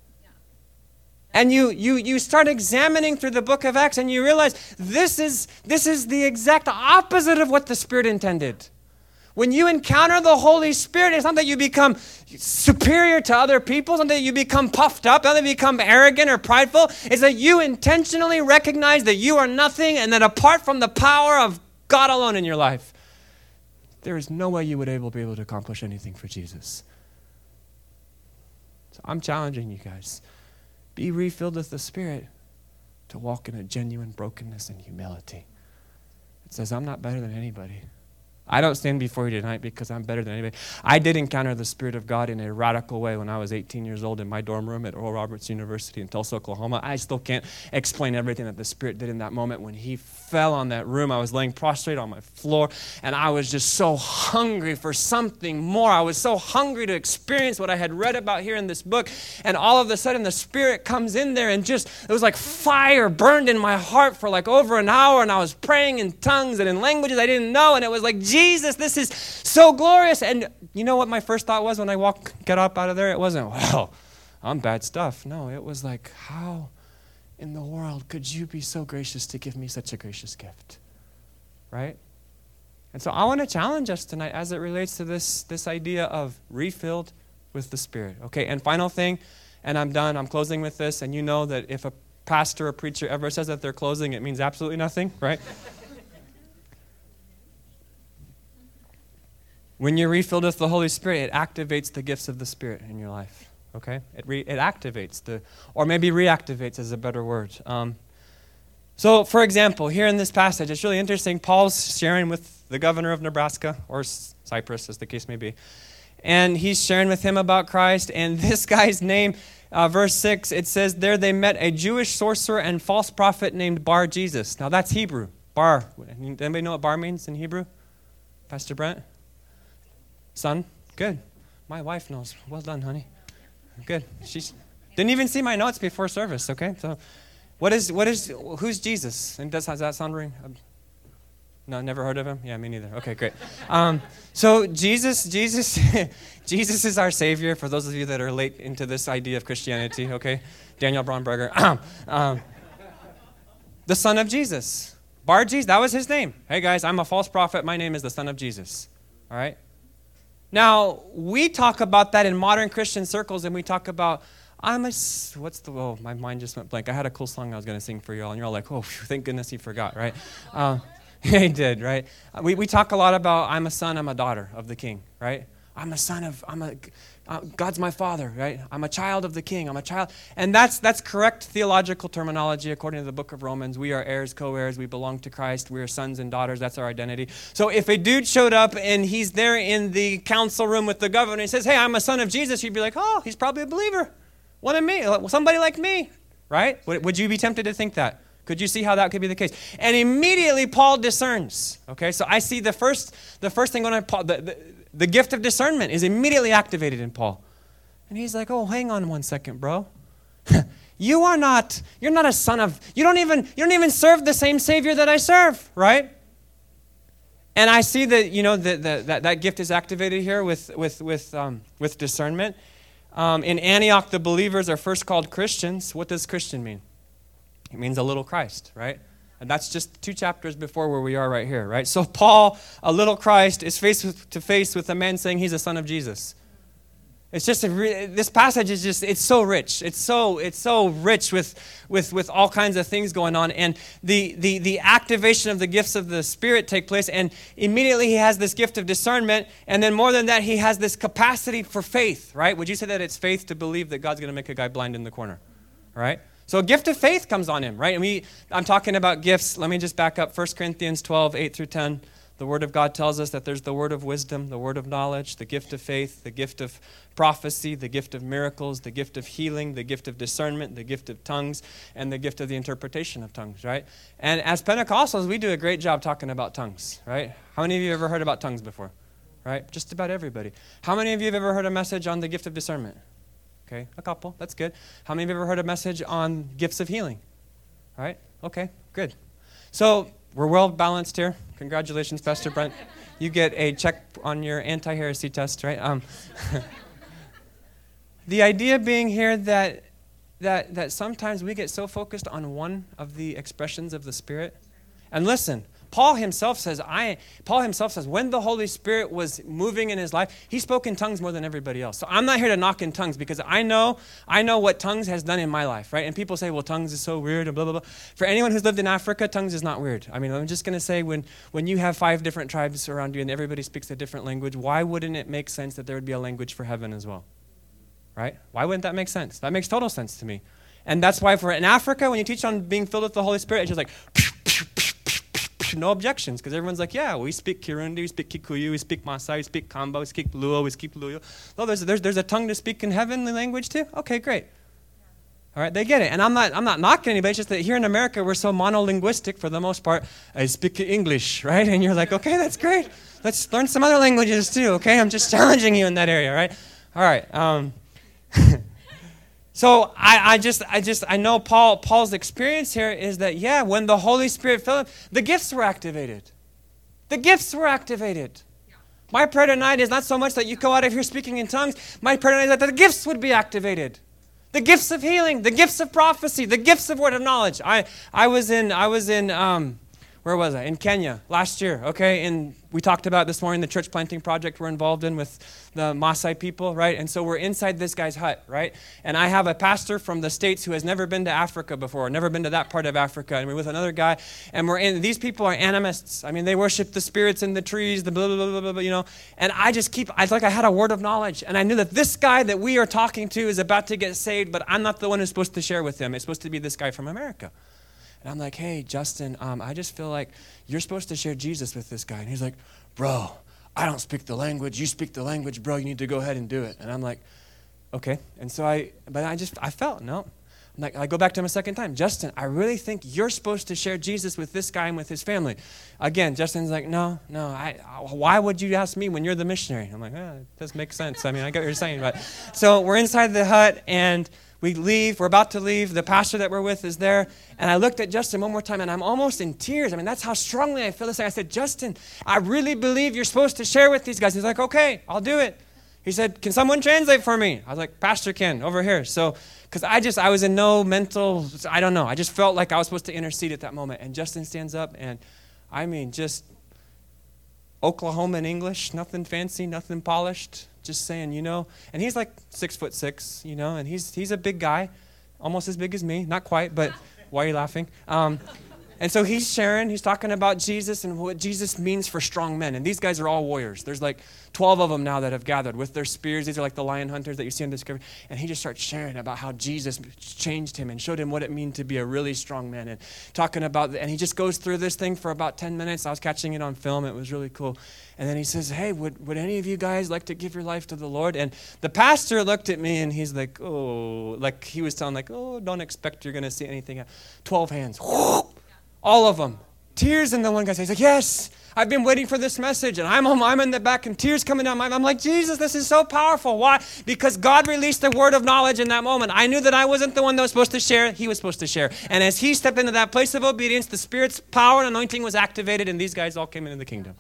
And you start examining through the book of Acts and you realize this is the exact opposite of what the Spirit intended. When you encounter the Holy Spirit, it's not that you become superior to other people, it's not that you become puffed up, not that you become arrogant or prideful. It's that you intentionally recognize that you are nothing and that apart from the power of God alone in your life, there is no way you would be able to accomplish anything for Jesus. So I'm challenging you guys. Be refilled with the Spirit to walk in a genuine brokenness and humility. It says, I'm not better than anybody. I don't stand before you tonight because I'm better than anybody. I did encounter the Spirit of God in a radical way when I was 18 years old in my dorm room at Oral Roberts University in Tulsa, Oklahoma. I still can't explain everything that the Spirit did in that moment. When He fell on that room, I was laying prostrate on my floor, and I was just so hungry for something more. I was so hungry to experience what I had read about here in this book, and all of a sudden the Spirit comes in there and it was like fire burned in my heart for like over an hour, and I was praying in tongues and in languages I didn't know, and it was like, Jesus, this is so glorious. And you know what my first thought was when I got up out of there? It wasn't, wow, I'm bad stuff. No, it was like, how in the world could you be so gracious to give me such a gracious gift? Right? And so I want to challenge us tonight as it relates to this idea of refilled with the Spirit. Okay, and final thing, and I'm done. I'm closing with this, and you know that if a pastor or preacher ever says that they're closing, it means absolutely nothing, right? When you're refilled with the Holy Spirit, it activates the gifts of the Spirit in your life. Okay, it activates or maybe reactivates is a better word. So, for example, here in this passage, it's really interesting. Paul's sharing with the governor of Nebraska, or Cyprus, as the case may be. And he's sharing with him about Christ. And this guy's name, verse 6, it says, there they met a Jewish sorcerer and false prophet named Bar Jesus. Now, that's Hebrew. Bar. Anybody know what bar means in Hebrew? Pastor Brent? Son? Good. My wife knows. Well done, honey. Good. She didn't even see my notes before service, okay? So, who's Jesus? And does that sound ring? No, never heard of him? Yeah, me neither. Okay, great. So Jesus Jesus is our Savior, for those of you that are late into this idea of Christianity, okay? Daniel Braunberger. The Son of Jesus. Bar Jesus, that was his name. Hey guys, I'm a false prophet. My name is the Son of Jesus. All right? Now, we talk about that in modern Christian circles, and we talk about, my mind just went blank. I had a cool song I was going to sing for you all, and you're all like, oh, thank goodness you forgot, right? He did, right? We talk a lot about, I'm a son, I'm a daughter of the King, right? God's my father, right? I'm a child of the King. I'm a child. And that's correct theological terminology according to the book of Romans. We are heirs, co-heirs. We belong to Christ. We are sons and daughters. That's our identity. So if a dude showed up and he's there in the council room with the governor and he says, hey, I'm a son of Jesus, you'd be like, oh, he's probably a believer. One of me, somebody like me, right? Would you be tempted to think that? Could you see how that could be the case? And immediately Paul discerns. Okay, so I see the first thing going on, Paul, the gift of discernment is immediately activated in Paul. And he's like, oh, hang on one second, bro. You're not a son of, you don't even serve the same Savior that I serve, right? And I see that, that gift is activated here with discernment. In Antioch, the believers are first called Christians. What does Christian mean? It means a little Christ, right? And that's just 2 chapters before where we are right here, right? So Paul, a little Christ, is face to face with a man saying he's a son of Jesus. It's just this passage is just, it's so rich. It's so rich with all kinds of things going on. And the activation of the gifts of the Spirit take place. And immediately he has this gift of discernment. And then more than that, he has this capacity for faith, right? Would you say that it's faith to believe that God's going to make a guy blind in the corner, right? So a gift of faith comes on him, right? And I'm talking about gifts. Let me just back up. 1 Corinthians 12, 8 through 10. The Word of God tells us that there's the word of wisdom, the word of knowledge, the gift of faith, the gift of prophecy, the gift of miracles, the gift of healing, the gift of discernment, the gift of tongues, and the gift of the interpretation of tongues, right? And as Pentecostals, we do a great job talking about tongues, right? How many of you have ever heard about tongues before? Right? Just about everybody. How many of you have ever heard a message on the gift of discernment? Okay, a couple. That's good. How many of you have ever heard a message on gifts of healing? All right? Okay, good. So we're well balanced here. Congratulations, Pastor Brent. You get a check on your anti-heresy test, right? The idea being here that sometimes we get so focused on one of the expressions of the Spirit. And listen, Paul himself says when the Holy Spirit was moving in his life, he spoke in tongues more than everybody else. So I'm not here to knock in tongues because I know what tongues has done in my life, right? And people say, well, tongues is so weird and blah, blah, blah. For anyone who's lived in Africa, tongues is not weird. I mean, I'm just going to say when you have 5 different tribes around you and everybody speaks a different language, why wouldn't it make sense that there would be a language for heaven as well? Right? Why wouldn't that make sense? That makes total sense to me. And that's why in Africa, when you teach on being filled with the Holy Spirit, it's just like, no objections, because everyone's like, yeah, we speak Kirundi, we speak Kikuyu, we speak Maasai, we speak Kamba, we speak Luo, we speak Luyo. Oh, there's a tongue to speak in heavenly language too? Okay, great. All right, they get it. And I'm not knocking anybody, it's just that here in America, we're so monolinguistic for the most part. I speak English, right? And you're like, okay, that's great. Let's learn some other languages too, okay? I'm just challenging you in that area, right? All right. So I know Paul's experience here is that, yeah, when the Holy Spirit fell, the gifts were activated. The gifts were activated. My prayer tonight is not so much that you go out of here speaking in tongues. My prayer tonight is that the gifts would be activated. The gifts of healing, the gifts of prophecy, the gifts of word of knowledge. I was in where was I? In Kenya last year, okay? And we talked about this morning the church planting project we're involved in with the Maasai people, right? And so we're inside this guy's hut, right? And I have a pastor from the States who has never been to Africa before, never been to that part of Africa. And we're with another guy, and these people are animists. I mean, they worship the spirits in the trees, the blah, blah, blah, blah, blah, you know. And it's like I had a word of knowledge. And I knew that this guy that we are talking to is about to get saved, but I'm not the one who's supposed to share with him. It's supposed to be this guy from America. And I'm like, hey, Justin, I just feel like you're supposed to share Jesus with this guy. And he's like, bro, I don't speak the language. You speak the language, bro. You need to go ahead and do it. And I'm like, okay. And so I felt, no. I'm like, I go back to him a second time. Justin, I really think you're supposed to share Jesus with this guy and with his family. Again, Justin's like, no, why would you ask me when you're the missionary? I'm like, it does make sense. I mean, I get what you're saying. But so we're inside the hut, and we leave. We're about to leave. The pastor that we're with is there. And I looked at Justin one more time, and I'm almost in tears. I mean, that's how strongly I feel this thing. I said, Justin, I really believe you're supposed to share with these guys. He's like, okay, I'll do it. He said, can someone translate for me? I was like, Pastor Ken, over here. So, because I was in no mental, I don't know. I just felt like I was supposed to intercede at that moment. And Justin stands up, and I mean, just Oklahoman English, nothing fancy, nothing polished. Just saying, you know, and he's like 6'6", you know, and he's a big guy, almost as big as me, not quite, but why are you laughing? And so he's sharing, he's talking about Jesus and what Jesus means for strong men. And these guys are all warriors. There's like 12 of them now that have gathered with their spears. These are like the lion hunters that you see on Discovery. And he just starts sharing about how Jesus changed him and showed him what it means to be a really strong man. And talking about, and he just goes through this thing for about 10 minutes. I was catching it on film. It was really cool. And then he says, hey, would any of you guys like to give your life to the Lord? And the pastor looked at me, and he's like, oh, like he was telling, like, oh, don't expect you're going to see anything. 12 hands. All of them. Tears in the one guy's face. He's like, yes, I've been waiting for this message. And I'm in the back, and tears coming down my eyes. I'm like, Jesus, this is so powerful. Why? Because God released the word of knowledge in that moment. I knew that I wasn't the one that was supposed to share. He was supposed to share. And as he stepped into that place of obedience, the Spirit's power and anointing was activated, and these guys all came into the kingdom.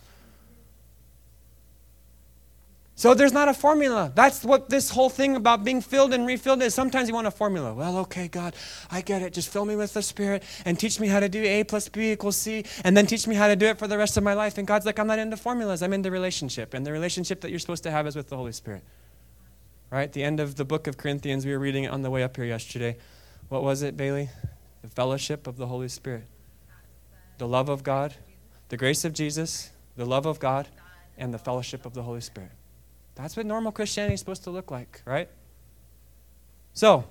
So there's not a formula. That's what this whole thing about being filled and refilled is. Sometimes you want a formula. Well, okay, God, I get it. Just fill me with the Spirit and teach me how to do A plus B equals C, and then teach me how to do it for the rest of my life. And God's like, I'm not into formulas. I'm into relationship. And the relationship that you're supposed to have is with the Holy Spirit. Right? The end of the book of Corinthians, we were reading it on the way up here yesterday. What was it, Bailey? The fellowship of the Holy Spirit. The love of God, the grace of Jesus, the love of God, and the fellowship of the Holy Spirit. That's what normal Christianity is supposed to look like, right? So,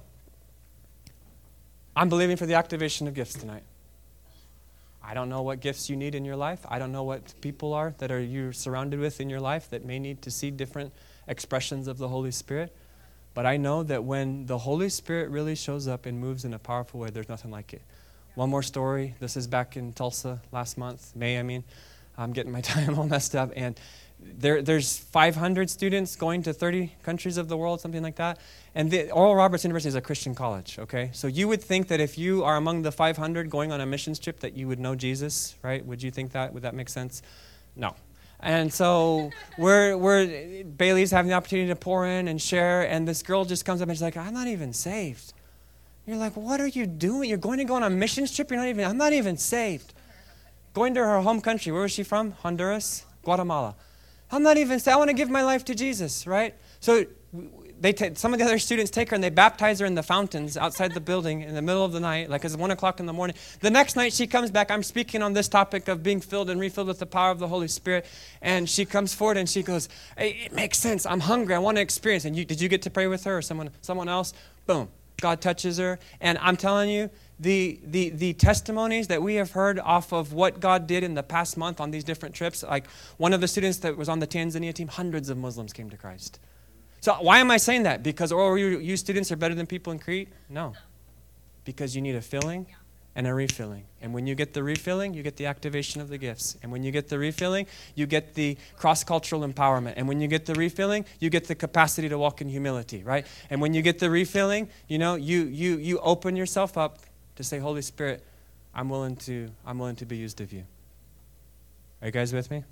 I'm believing for the activation of gifts tonight. I don't know what gifts you need in your life. I don't know what people are that you're surrounded with in your life that may need to see different expressions of the Holy Spirit. But I know that when the Holy Spirit really shows up and moves in a powerful way, there's nothing like it. One more story. This is back in Tulsa last month, May, I mean. I'm getting my time all messed up. And there's 500 students going to 30 countries of the world, something like that. And the Oral Roberts University is a Christian college, okay? So you would think that if you are among the 500 going on a missions trip that you would know Jesus, right? Would you think that? Would that make sense? No. And so Bailey's having the opportunity to pour in and share, and this girl just comes up and she's like, I'm not even saved. You're like, what are you doing? You're going to go on a missions trip? I'm not even saved. Going to her home country. Where was she from? Honduras? Guatemala. I'm not even saved. I want to give my life to Jesus, right? So some of the other students take her and they baptize her in the fountains outside the building in the middle of the night, like it's 1 o'clock in the morning. The next night she comes back. I'm speaking on this topic of being filled and refilled with the power of the Holy Spirit. And she comes forward and she goes, hey, it makes sense. I'm hungry. I want to experience. And did you get to pray with her or someone else? Boom. God touches her. And I'm telling you, the testimonies that we have heard off of what God did in the past month on these different trips, like one of the students that was on the Tanzania team, hundreds of Muslims came to Christ. So why am I saying that? Because you students are better than people in Crete? No. Because you need a filling and a refilling. And when you get the refilling, you get the activation of the gifts. And when you get the refilling, you get the cross-cultural empowerment. And when you get the refilling, you get the capacity to walk in humility, right? And when you get the refilling, you open yourself up to say, Holy Spirit, I'm willing to be used of you. Are you guys with me?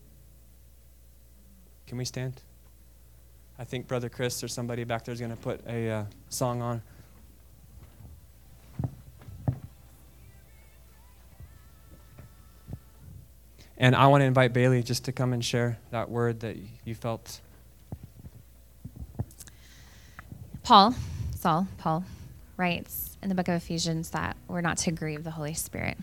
Can we stand? I think Brother Chris or somebody back there is going to put a song on. And I want to invite Bailey just to come and share that word that you felt. Paul writes in the book of Ephesians that we're not to grieve the Holy Spirit.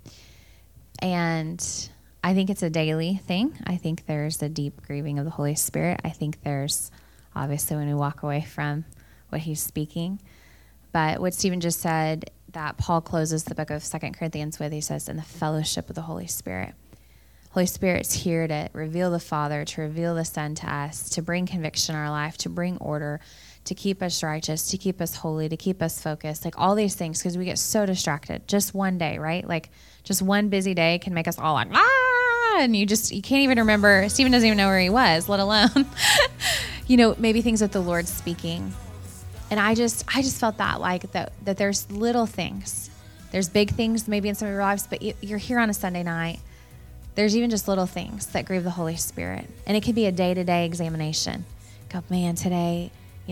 And I think it's a daily thing. I think there's a deep grieving of the Holy Spirit. I think there's, obviously, when we walk away from what he's speaking. But what Stephen just said, that Paul closes the book of 2 Corinthians with, he says, in the fellowship of the Holy Spirit. Holy Spirit's here to reveal the Father, to reveal the Son to us, to bring conviction in our life, to bring order, to keep us righteous, to keep us holy, to keep us focused, like all these things, because we get so distracted. Just one day, right? Like just one busy day can make us all like, and you can't even remember. Stephen doesn't even know where he was, let alone, maybe things that the Lord's speaking. And I just felt that, like that there's little things. There's big things maybe in some of your lives, but you're here on a Sunday night. There's even just little things that grieve the Holy Spirit. And it can be a day-to-day examination. Go, man, today,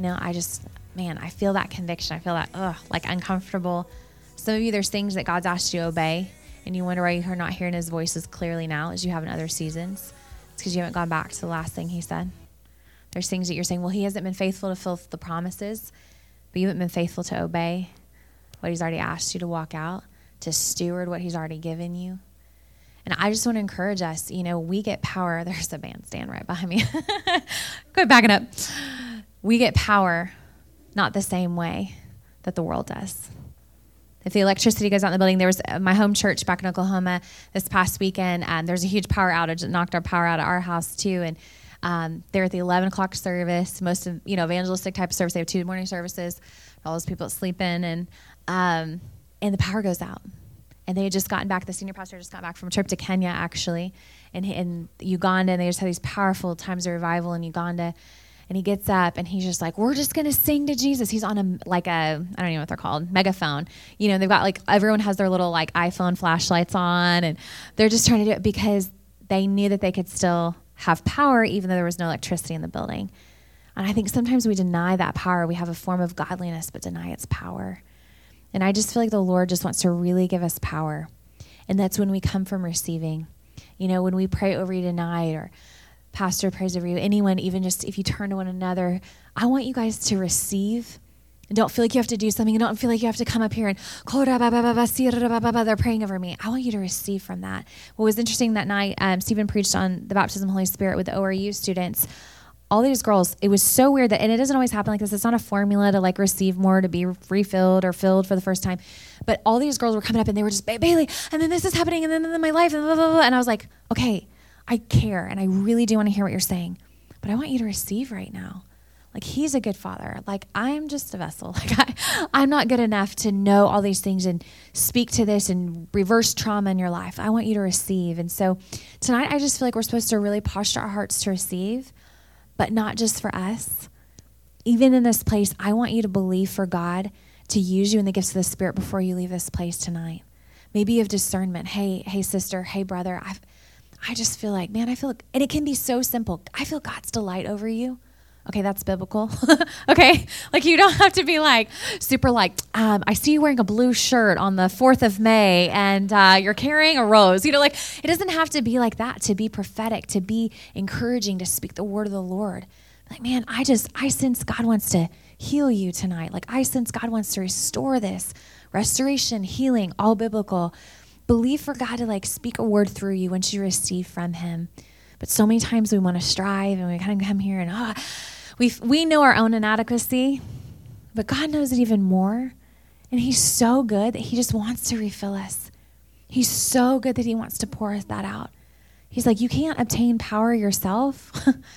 I feel that conviction. I feel that, like uncomfortable. Some of you, there's things that God's asked you to obey, and you wonder why you're not hearing his voice as clearly now as you have in other seasons. It's because you haven't gone back to the last thing he said. There's things that you're saying, well, he hasn't been faithful to fulfill the promises, but you haven't been faithful to obey what he's already asked you to walk out, to steward what he's already given you. And I just want to encourage us, we get power. There's a bandstand right behind me. Go backing up. We get power not the same way that the world does. If the electricity goes out in the building, there was my home church back in Oklahoma this past weekend, and there's a huge power outage that knocked our power out of our house too. And they're at the 11 o'clock service. Most of, evangelistic type of service. They have 2 morning services. All those people sleeping, and the power goes out. And they had just gotten back, the senior pastor just got back from a trip to Kenya, actually, in Uganda, and they just had these powerful times of revival in Uganda. And he gets up, and he's just like, we're just going to sing to Jesus. He's on I don't even know what they're called, megaphone. They've got, everyone has their little, iPhone flashlights on, and they're just trying to do it because they knew that they could still have power even though there was no electricity in the building. And I think sometimes we deny that power. We have a form of godliness, but deny its power. And I just feel like the Lord just wants to really give us power. And that's when we come from receiving. When we pray over you tonight, or pastor prays over you, anyone, even just if you turn to one another, I want you guys to receive. And don't feel like you have to do something. And don't feel like you have to come up here and they're praying over me. I want you to receive from that. What was interesting that night, Stephen preached on the baptism of the Holy Spirit with the ORU students. All these girls, it was so weird and it doesn't always happen like this. It's not a formula to receive more, to be refilled or filled for the first time. But all these girls were coming up and they were just, Bailey, and then this is happening, and then my life, and blah, blah, blah. And I was like, okay, I care, and I really do want to hear what you're saying. But I want you to receive right now. He's a good father. I'm just a vessel. I'm not good enough to know all these things and speak to this and reverse trauma in your life. I want you to receive. And so tonight, I just feel like we're supposed to really posture our hearts to receive, but not just for us. Even in this place, I want you to believe for God to use you in the gifts of the Spirit before you leave this place tonight. Maybe you have discernment. Hey, sister, hey, brother, I just feel like, man, and it can be so simple. I feel God's delight over you. Okay, that's biblical. Okay, you don't have to be super I see you wearing a blue shirt on the 4th of May and you're carrying a rose. It doesn't have to be like that, to be prophetic, to be encouraging, to speak the word of the Lord. Man, I sense God wants to heal you tonight. I sense God wants to restore this. Restoration, healing, all biblical. Believe for God to speak a word through you once you receive from him. But so many times we want to strive and we kind of come here and we know our own inadequacy, but God knows it even more. And he's so good that he just wants to refill us. He's so good that he wants to pour us that out. He's like, you can't obtain power yourself.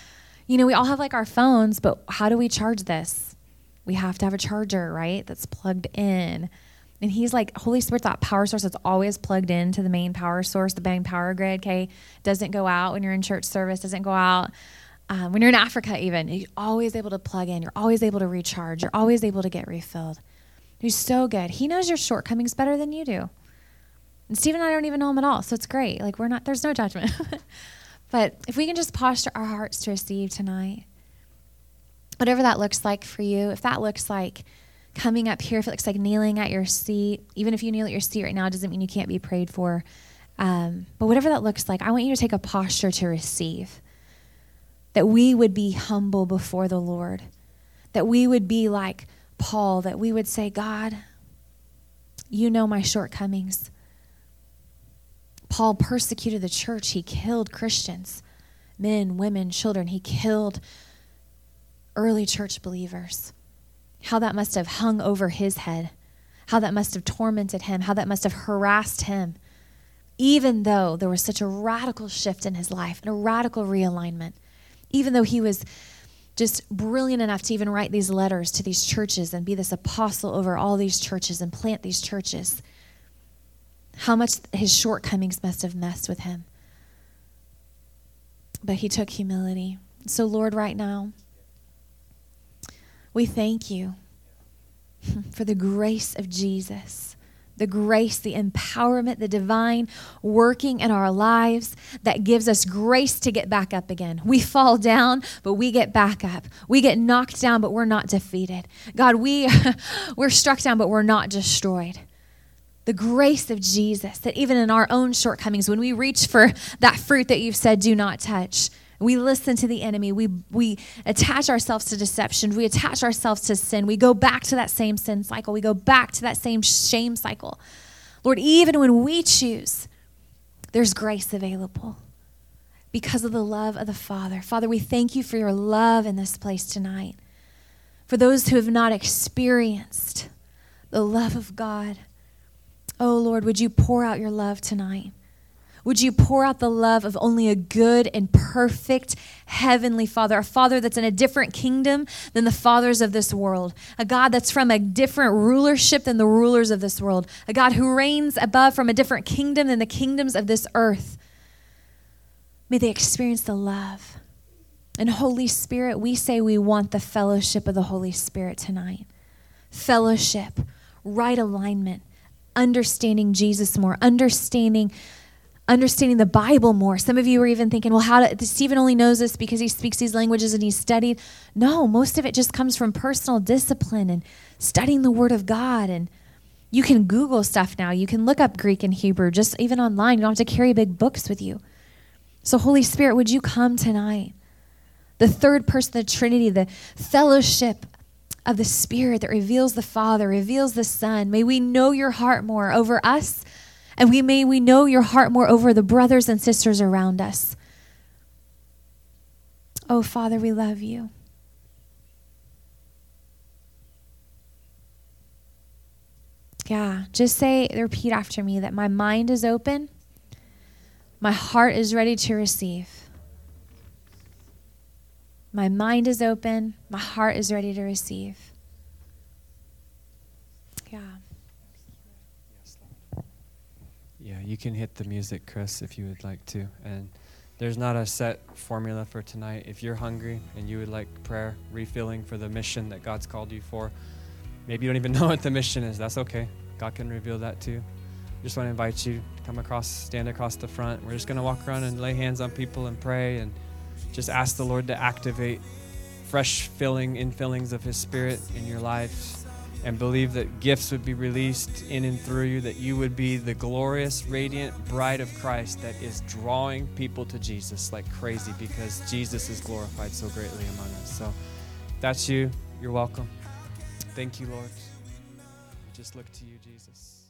We all have our phones, but how do we charge this? We have to have a charger, right? That's plugged in. And he's like, Holy Spirit's that power source that's always plugged into the main power source, the main power grid, okay? Doesn't go out when you're in church service, doesn't go out when you're in Africa even. You're always able to plug in. You're always able to recharge. You're always able to get refilled. He's so good. He knows your shortcomings better than you do. And Steve and I don't even know him at all, so it's great. Like, there's no judgment. But if we can just posture our hearts to receive tonight, whatever that looks like for you, if that looks like coming up here, if it looks like kneeling at your seat, even if you kneel at your seat right now, it doesn't mean you can't be prayed for. But whatever that looks like, I want you to take a posture to receive. That we would be humble before the Lord. That we would be like Paul, that we would say, God, you know my shortcomings. Paul persecuted the church. He killed Christians, men, women, children. He killed early church believers. How that must have hung over his head. How that must have tormented him. How that must have harassed him. Even though there was such a radical shift in his life and a radical realignment. Even though he was just brilliant enough to even write these letters to these churches and be this apostle over all these churches and plant these churches. How much his shortcomings must have messed with him. But he took humility. So Lord, right now, we thank you for the grace of Jesus. The grace, the empowerment, the divine working in our lives that gives us grace to get back up again. We fall down, but we get back up. We get knocked down, but we're not defeated. God, we're struck down, but we're not destroyed. The grace of Jesus, that even in our own shortcomings, when we reach for that fruit that you've said, do not touch, we listen to the enemy. We attach ourselves to deception. We attach ourselves to sin. We go back to that same sin cycle. We go back to that same shame cycle. Lord, even when we choose, there's grace available because of the love of the Father. Father, we thank you for your love in this place tonight. For those who have not experienced the love of God, oh, Lord, would you pour out your love tonight? Would you pour out the love of only a good and perfect heavenly Father, a Father that's in a different kingdom than the fathers of this world, a God that's from a different rulership than the rulers of this world, a God who reigns above from a different kingdom than the kingdoms of this earth. May they experience the love. And Holy Spirit, we say we want the fellowship of the Holy Spirit tonight. Fellowship, right alignment, understanding Jesus more, understanding the Bible more. Some of you are even thinking, well, Stephen only knows this because he speaks these languages and he's studied. No, most of it just comes from personal discipline and studying the Word of God. And you can Google stuff now. You can look up Greek and Hebrew, just even online. You don't have to carry big books with you. So Holy Spirit, would you come tonight? The third person of the Trinity, the fellowship of the Spirit that reveals the Father, reveals the Son. May we know your heart more over us. And may we know your heart more over the brothers and sisters around us. Oh, Father, we love you. Yeah, just repeat after me that my mind is open. My heart is ready to receive. My mind is open. My heart is ready to receive. Yeah. Yeah, you can hit the music, Chris, if you would like to. And there's not a set formula for tonight. If you're hungry and you would like prayer, refilling for the mission that God's called you for, maybe you don't even know what the mission is. That's okay. God can reveal that too. Just want to invite you to come across, stand across the front. We're just going to walk around and lay hands on people and pray and just ask the Lord to activate fresh infillings of His Spirit in your life. And believe that gifts would be released in and through you, that you would be the glorious, radiant bride of Christ that is drawing people to Jesus like crazy because Jesus is glorified so greatly among us. So if that's you, you're welcome. Thank you, Lord. Just look to you, Jesus.